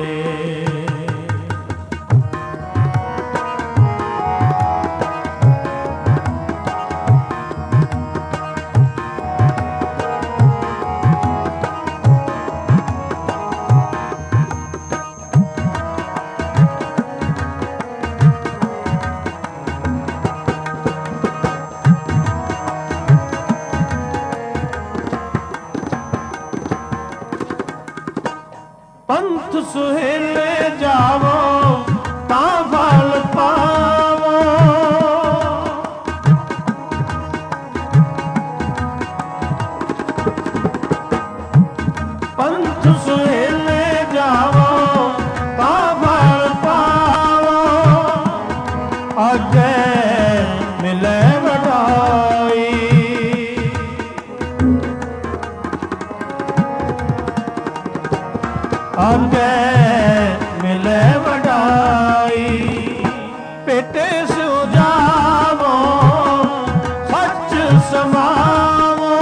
ਪੰਥ ਸੁਹੇਲੇ ਜਾਵੋ ਤਾਂ ਫਲ ਪਾਵੋ ਪੰਥ ਸੁਹੇਲੇ ਜਾਵੋ ਤਾਂ ਫਲ ਪਾਵੋ ਅੱਗੇ ਮਿਲੇ ਵਡਾਈ ਅੱਗੇ ਮਿਲੇ ਵਡਾਈ ਪੇਟੇ ਸਿਉ ਜਾਵੋ ਸੱਚ ਸਮਾਵੋ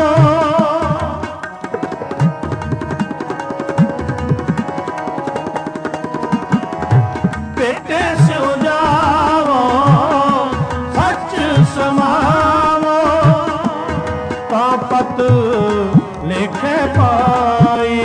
ਪੇਟੇ ਸਿਉ ਜਾਵੋ ਸੱਚ ਸਮਾਵੋ ਤਾਂ ਪਤ ਲੇਖੇ ਪਾਈ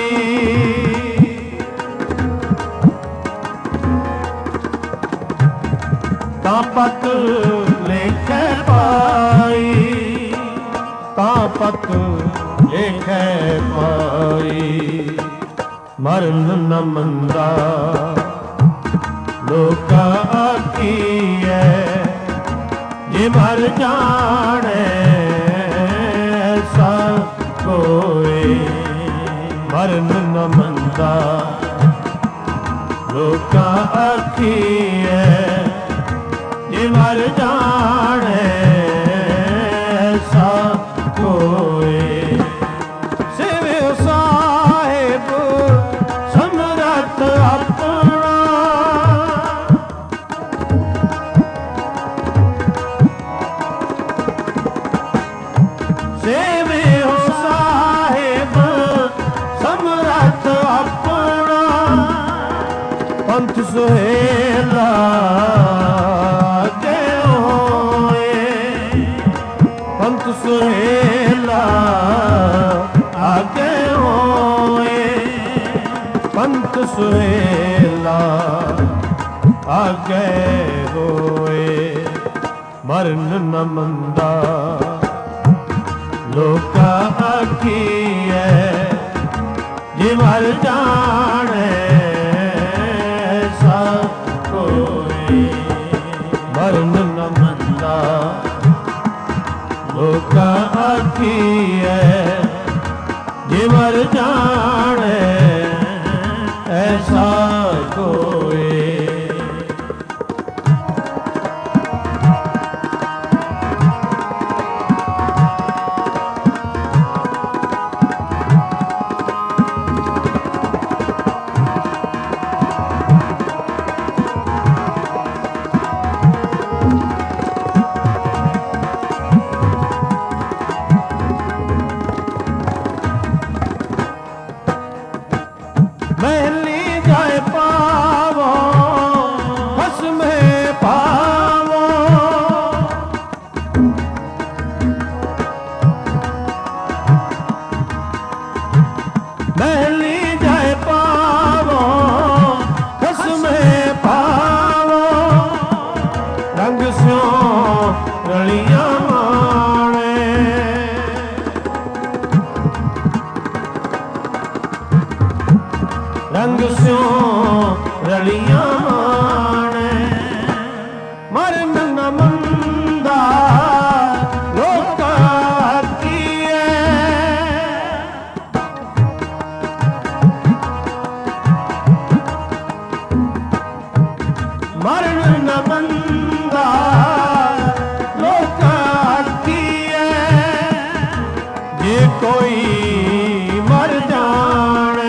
ਤਾਂ ਪਤ ਲੇਖੇ ਪਾਈ ਤਾਂ ਪਤ ਲੇਖੇ ਪਾਈ ਮਰਨ ਨ ਮੰਦਾ ਲੋਕਾਂ ਆਖੀਐ ਜੇ ਮਰ ਜਾਣੈ ਐਸਾ ਕੋਇ ਮਰਨ ਨ ਮੰਦਾ ਲੋਕਾਂ ਆਖੀਐ ਜੇ ਮਰ ਜਾਣੈ ਐਸਾ ਕੋਇ ਸੇਵੇ ਸਾਹਿਬ ਸਮਰੱਥ ਆਪਣਾ ਸੁਹੇਲਾ ਕੇ ਹੋਏ, ਪੰਥ ਸੁਹੇਲਾ ਆਗੇ ਹੋਏ, ਪੰਥ ਸੁਹੇਲਾ ਆਗੇ ਹੋਏ। ਮਰਨ ਨ ਮੰਦਾ ਲੋਕਾ ਆਖੀਐ, ਜੇ ਮਰ ਜਾਣੈ ਸਾ ਕੋਈ। ਮਰਨ ਨ ਮੰਦਾ ਲੋਕਾ ਆਖੀਐ, ਜੇ ਮਰ ਜਾਣੈ ਐਸਾ ਕੋਈ। ਮਹਿਲੀ ਜਾਏ ਪਾਵੋ ਹਸਮੇ ਪਾਵੋ, ਮਹਿਲੀ ਜਾਏ ਪਾਵੋ ਹਸਮੇ ਪਾਵੋ, ਰੰਗ ਸਿਉ ਰਲੀਆਂ ਮਾਣੇ, ਰੰਗ ਸਿਉ ਰਲੀਆਂ ਮਾਣੇ। ਮਰਨ ਨ ਮੰਦਾ ਲੋਕਾ ਆਖੀਐ, ਮਰਨ ਨ ਮੰਦਾ ਲੋਕਾ ਆਖੀਐ, ਜੇ ਕੋਈ ਮਰ ਜਾਣੈ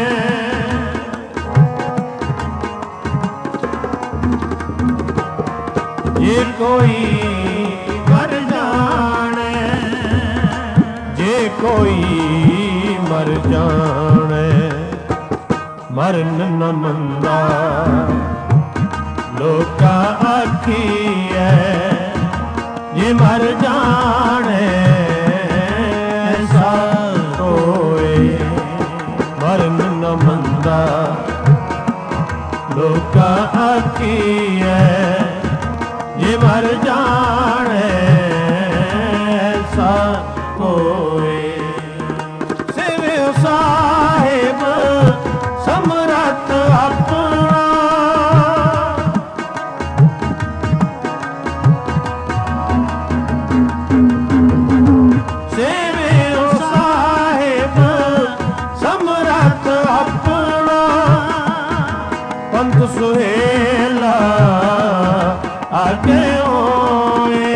ਜੇ ਕੋਈ ਮਰ ਜਾਣੈ, ਜੇ ਕੋਈ ਮਰ ਜਾਣੈ। ਮਰਨ ਨ ਮੰਦਾ ਲੋਕਾ ਆਖੀਐ, ਜੇ ਮਰ ਜਾਣੈ ਐਸਾ ਕੋਈ। ਮਰਨ ਨ ਮੰਦਾ ਲੋਕਾ ਆਖੀਐ, ਜੇ ਮਰ ਜਾਣੈ ਐਸਾ ਕੋਈ। ਸੇਵਿਓ ਸਾਹਿਬ ਸਮਰੱਥ ਆਪਣਾ, ਸੇਵਿਓ ਸਾਹਿਬ ਸਮਰੱਥ ਆਪਣਾ, ਪੰਥ ਸੁਹੇਲਾ ਆਗੇ ਹੋਏ।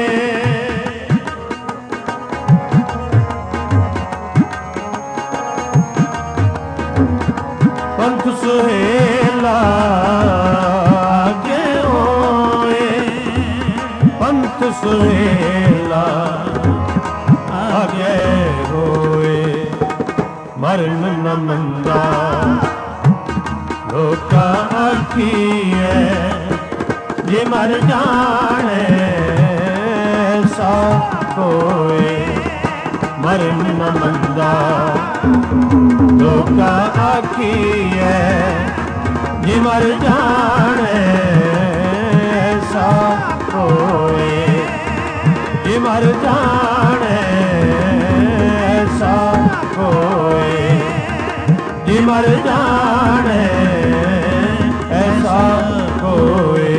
ਪੰਥ ਸੁਹੇਲਾ ਆਗੇ ਹੋਏ, ਪੰਥ ਸੁਹੇਲਾ ਆਗੇ ਹੋਏ। ਮਰਨ ਨ ਮੰਦਾ ਲੋਕਾ ਆਖੀਐ, ਜੇ ਮਰ ਜਾਣੈ ਸਾ ਕੋਈ। ਮਰਨ ਨ ਮੰਦਾ ਲੋਕਾ ਆਖੀਐ, ਜੇ ਮਰ ਜਾਣੈ ਸਾ ਕੋਈ। ਜੇ ਮਰ ਜਾਣੈ ਸਾ ਕੋਈ, ਜੇ ਮਰ ਜਾਣੈ ਐਸਾ ਕੋਈ।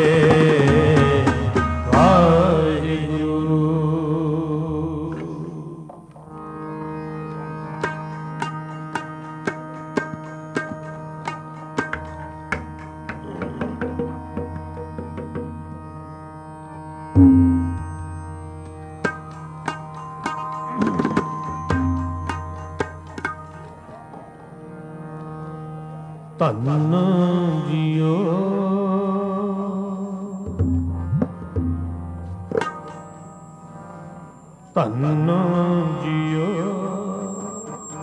ਧੰਨ ਜੀਓ ਧੰਨ ਜੀਓ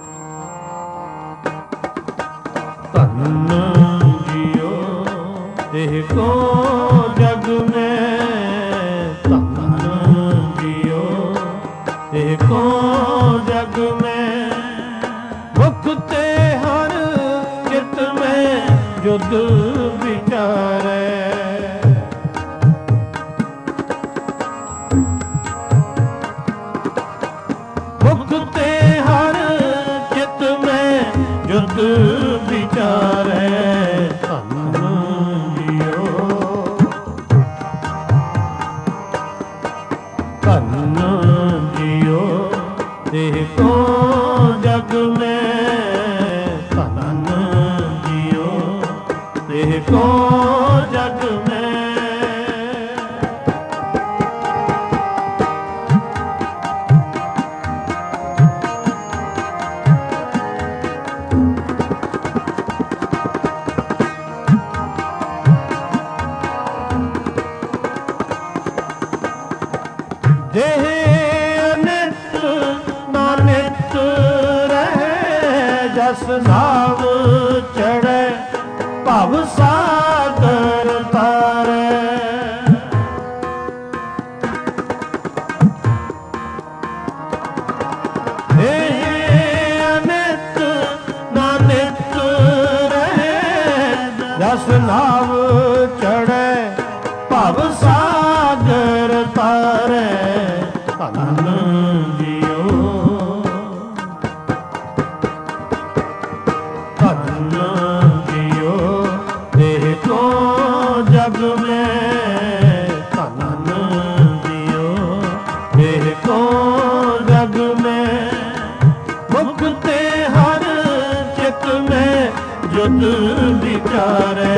ਧੰਨ ਜੀਓ तेह को जग में धन जियो तेह को जग में मुख ते हर चित में जुद विचारे मुख ते हर चित में जुद विचारे देह को जग में धन जियो देह को जग में देह जस नाव चढ़े भव सागर तारे अनित नानित रहे जस नाव चढ़े भव सागर तारे धन जियो धन जियो देह को जग में धन जियो देह को जग में मुख ते हर चित में जुद विचारे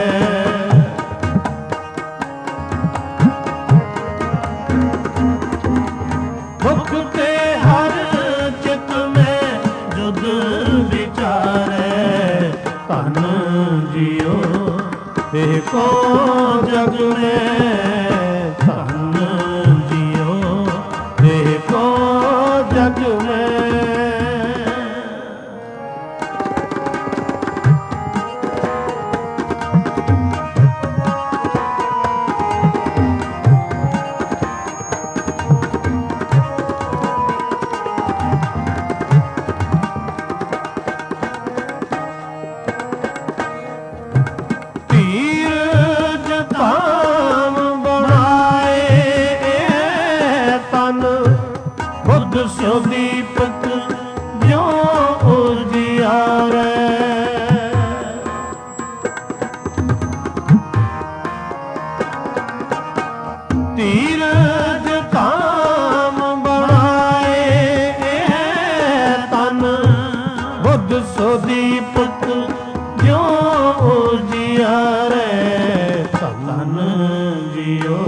मुख ते हर चित में जुद विचारे धन जियो देह को जग में धन जियो देह को जग में सो दीपक जो उजियारे तीरथ धाम बनाए तन बुद्ध सो दीपक जो उजियारे धन जियो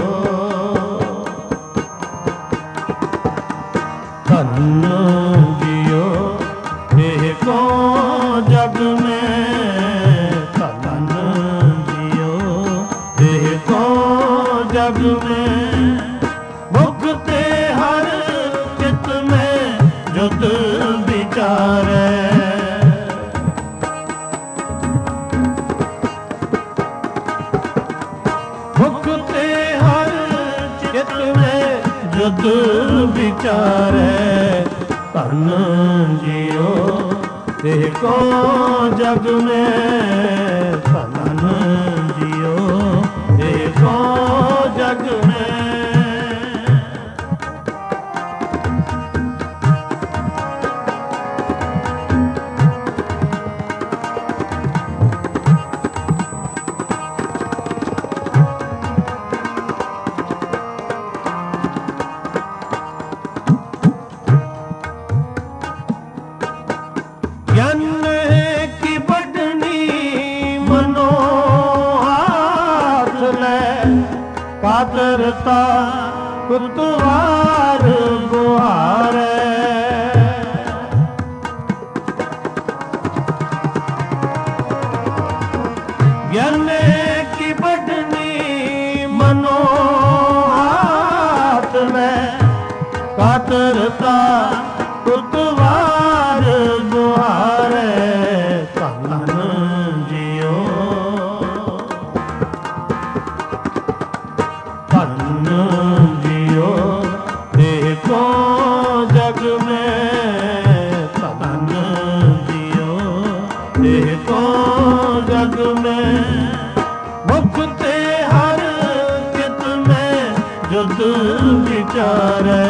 धन जियो देह को जग में धन जियो देह को जग में मुख ते हर चित में जुद विचारे मुख ते हर चित में जुद विचारे धन जियो देह को जग में धन जियो देह को जग में ज्ञान की बढ़नी मनो हाथ ले कातरता कुतवार गुहारे ज्ञान की बढ़नी मनो हाथ ले कातरता कुतवार गुहारे धन जियो ਵਿਚਾਰੈ।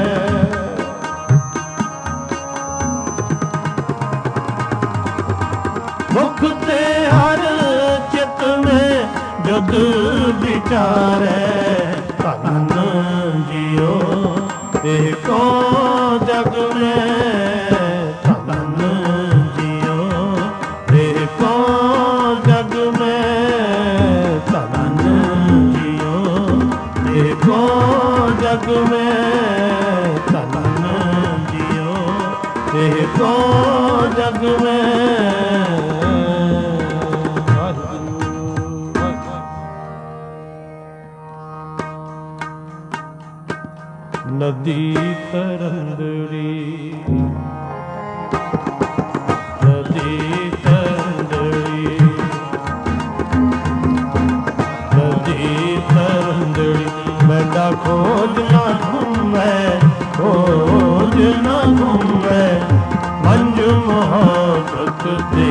ਮੁਖ ਤੇ ਹਰ ਚਿਤ ਮੈਂ ਜਦ ਵਿਚਾਰੈ। ਧਨ ਜਿਉ ਏਕੋ ਜਗ ਮੈਂ, ਧਨ ਜਿਉ ਏਕੋ ਜਗ ਮੈਂ, ਧਨ ਜਿਉ ਏਕੋ ਜਗ ਮੈਂ, ਧਨ ਜਿਉ ਏਕੋ ਜਗ ਮੈਂ। ਨਦੀ ਤਰੰਦੜੀ, ਨਦੀ ਤਰੰਦੜੀ, ਨਦੀ ਤਰੰਦੜੀ। ਮੈਂਡਾ ਖੋਜ ਨਾ ਘੁੰਮੈ, ਖੋਜ ਨਾ ਘੁੰਮੈ, ਮੰਜ ਮੁਹੱਬਤ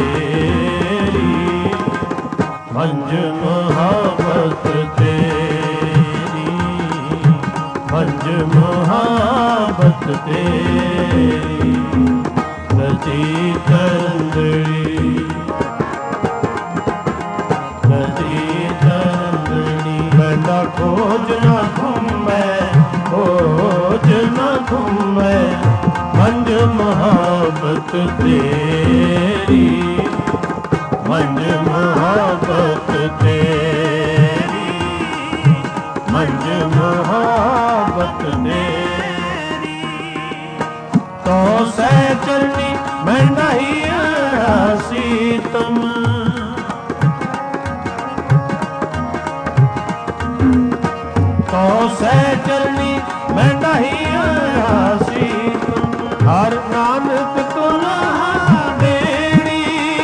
ਤੇਰੀ, ਮੰਜ ਮੁਹੱਬਤ ਤੇਰੀ, ਮੰਜ ਮੁਹੱਬਤ ਤੇਰੀ। ਨਦੀ ਤਰੰਦੜੀ, ਨਦੀ ਤਰੰਦੜੀ। ਮੈਂਡਾ ਖੋਜ ਨਾ ਘੁੰਮੈ, ਖੋਜ ਨਾ ਘੁੰਮੈ, ਮੰਜ ਮੁਹੱਬਤ ਤੇਰੀ, ਮੰਜ ਮੁਹੱਬਤ ਤੇਰੀ, ਮੰਜ ਮੁਹੱਬਤ ਤੇਰੀ। ਤੋ ਸਹਿ ਚਲਨੀ ਮੈਂ ਨਹੀਂ ਸੀਤਮ, ਤੋ ਸਹਿ ਚਲਨੀ ਮੈਂ ਨਹੀਂ ਸੀਤਮ। ਹਰ ਨਾਨਕ ਤੁਲਹਾ ਬੇੜੀ,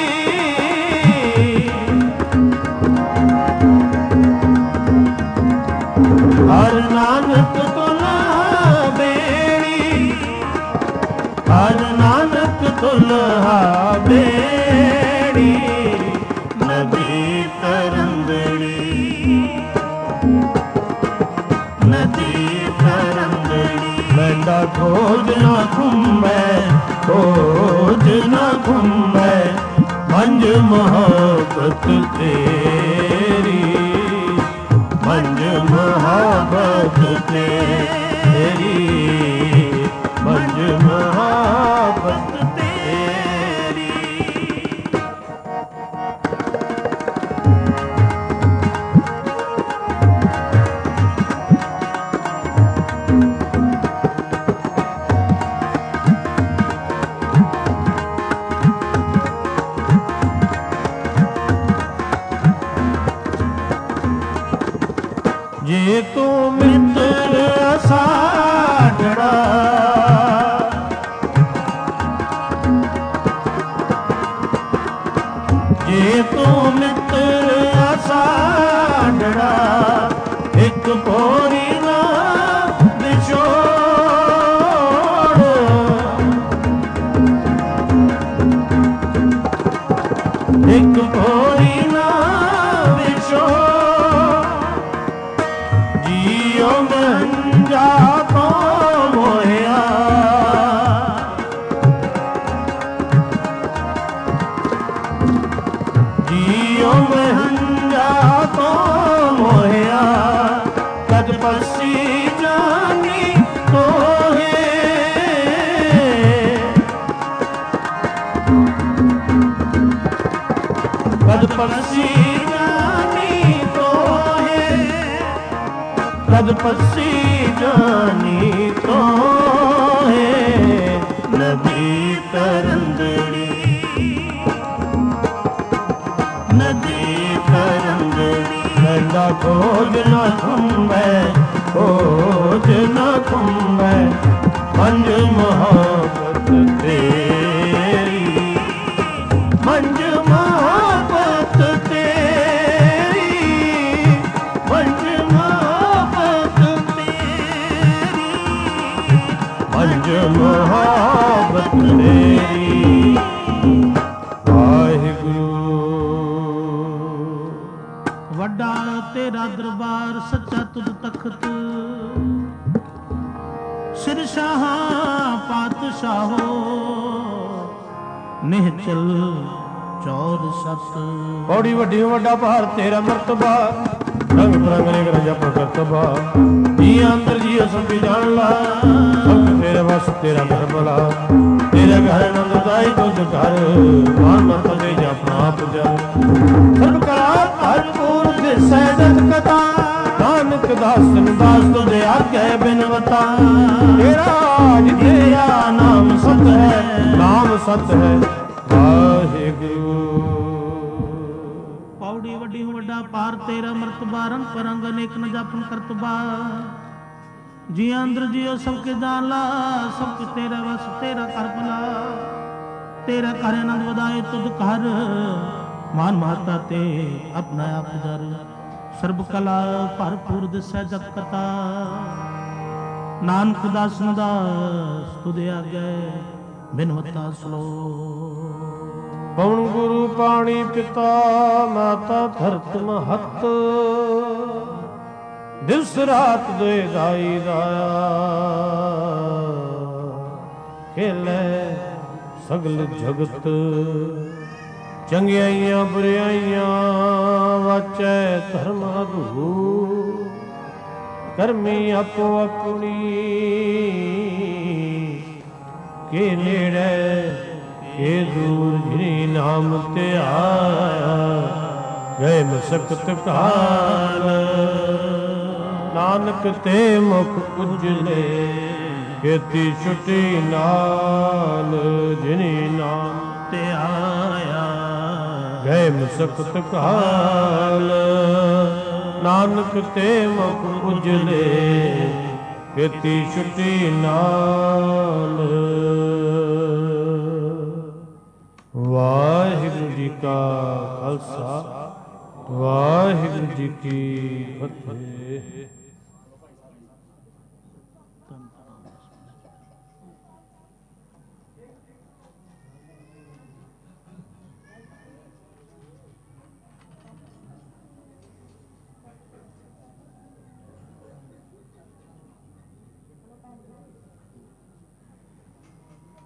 ਹਰ ਨਾਨਕ ਤੁਲਹਾ ਬੇੜੀ, ਹਰ ਨਾਨਕ ਤੁਲਹਾ ਬੇੜੀ। ਨਦੀ ਤਰੰਦੜੀ, ਨਦੀ ਤਰੰਦੜੀ। ਮੈਂਡਾ ਖੋਜ ਨਾ ਘੁੰਮੈ, ਖੋਜ ਨਾ ਘੁੰਮੈ, ਮੰਜ ਮੁਹੱਬਤ ਤੇਰੀ, ਮੰਜ ਮੁਹੱਬਤ ਤੇਰੀ, ਮੰਜ ਮੁਹੱਬਤ ਤੇਰੀ। ਜੇ ਤੂੰ ਮਿੱਤਰ ਸਾਡੜਾ, ਜੇ ਤੂੰ ਮਿੱਤਰ ਸਾਡੜਾ, ਇੱਕ ਪੋਰੀ ਨਾ ਵਿਛੋੜ, ਇੱਕ ਪੋਰੀ ਨਾ ਵਿਛੋੜ। ਜੀਉ ਮੰਜਾ ਤੋਂ ਮੋਹਿਆ, ਜੀਉ ਮੰਜਾ ਤੋਂ ਮੋਹਿਆ, ਕਦ ਪਸੀ ਜਾਨੀ ਤੋਹੇ, ਕਦ ਪਸੀ ਜਾਨੀ ਤੋਹੇ, ਕਦ ਪਸੀ ਜਾਨੀ ਤੋਹੇ। ਨਦੀ ਤਰੰਦੜੀ, ਨਦੀ ਤਰੰਦੜੀ। ਮੈਂਡਾ ਖੋਜ ਨਾ ਘੁੰਮੈ, ਖੋਜ ਨਾ ਘੁੰਮੈ, ਮੰਜ ਮੁਹੱਬਤ ਤੇਰੀ, ਮੰਜ ਮੁਹੱਬਤ ਤੇਰੀ, ਮੰਜ ਮੁਹੱਬਤ ਤੇਰੀ, ਮੰਜ ਮੁਹੱਬਤ ਤੇਰੀ। ਵਾਹਿਗੁਰੂ। ਵੱਡਾ ਤੇਰਾ ਦਰਬਾਰ, ਸੱਚਾ ਤੁਧ ਤਖਤ, ਸਿਰ ਸ਼ਾਹ ਪਾਤਸ਼ਾਹੋ ਨਿਹਚਲ ਚੌਰ ਸਤ। ਪੌੜੀ ਵੱਡੀ ਵੱਡਾ ਭਾਰ ਤੇਰਾ ਮਰਤਬਾ, ਰੰਗ ਬਰੰਗ ਨੇ ਗਰਜਾ ਪ੍ਰਕਰਤਬਾ। ਜੀ ਅੰਦਰ ਜੀ ਸਭ ਜਾਣ ਲਾ, ਸਭ ਤੇਰੇ ਵਸ ਤੇਰਾ ਘਰ ਬਲਾ। ਤੇਰੇ ਘਰ ਆਨੰਦਦਾਈ ਤੁਧ ਘਰ, ਮਾਨ ਮਤ ਦੇ ਆਪਣਾ ਆਪ ਜਲ। ਸਰਬ ਕਲਾ ਭਰਪੂਰ ਦਿਸੈ ਜਤ ਕਥਾ, ਨਾਨਕ ਦਾਸਨ ਦਾਸ ਤੁਧ ਆਗੇ ਬਿਨਵਤਾ। ਤੇਰਾ ਜੀ ਤੇਰਾ ਨਾਮ ਸਤ ਹੈ, ਨਾਮ ਸਤ ਹੈ ਵਾਹਿਗੁਰੂ। ਪੌੜੀ ਵੱਡੀ ਵੱਡਾ ਪਾਰ ਤੇਰਾ ਮਰਤਬਾ, ਰੰਗ ਪਰੰਗ ਅਨੇਕ ਨ ਜਾਪਨ ਕਰਤਬਾ। ਜੀ ਅੰਦਰ ਜਿਉ ਸਭ ਕੇ ਜਾਨ ਲਾ, ਸਭ ਕੇ ਤੇਰਾ ਵਸ ਤੇਰਾ ਕਰ ਭਲਾ। ਤੇਰਾ ਕਰ ਆਨੰਦ ਵਧਾਏ ਤੁਧ ਘਰ, ਮਾਨ ਮਹਤਾ ਤੇ ਆਪਣਾ ਆਪ ਦਰ। ਸਰਬ ਕਲਾ ਭਰਪੂਰ ਦਿਸੈ ਜਤ ਕਥਾ, ਨਾਨਕ ਦਾਸਨ ਦਾਸ ਤੁਧ ਆਗੇ ਬਿਨਵਤਾ ਸਲੋਕ। ਪਵਨ ਗੁਰੂ ਪਾਣੀ ਪਿਤਾ ਮਾਤਾ ਧਰਤ ਮਹੱਤ, ਦਿਵਸ ਰਾਤ ਦੋਇ ਦਾਈ ਦਾਇਆ। ਖੇਲੇ ਸਗਲ ਜਗਤ, ਚੰਗਿਆਈਆਂ ਬੁਰਿਆਈਆਂ ਵਾਚੈ ਧਰਮ ਅਧੂ। ਕਰਮੀ ਆਪੋ ਆਪਣੀ ਕੇ ਨੇੜੇ, ਕੇ ਦੂਰ ਜਿਨੀ ਨਾਮ ਧਿਆਇਆ। ਗਏ ਮਸਕਤ ਕਾਲ, ਨਾਨਕ ਤੇ ਮੁਖ ਉਜਲੇ। ਖੇਤੀ ਛੁੱਟੀ ਨਾਲ, ਜਿਨੀ ਨਾਮ ਧਿਆਇਆ। ਗਏ ਮਸਕਤ ਕਾਲ, ਨਾਨਕ ਤੇ ਮੁਖ ਉਜਲੇ। ਖੇਤੀ ਛੁੱਟੀ ਨਾਲ। ਵਾਹਿਗੁਰੂ ਜੀ ਕਾ ਖਾਲਸਾ, ਵਾਹਿਗੁਰੂ ਜੀ ਕੀ ਫਤਿਹ।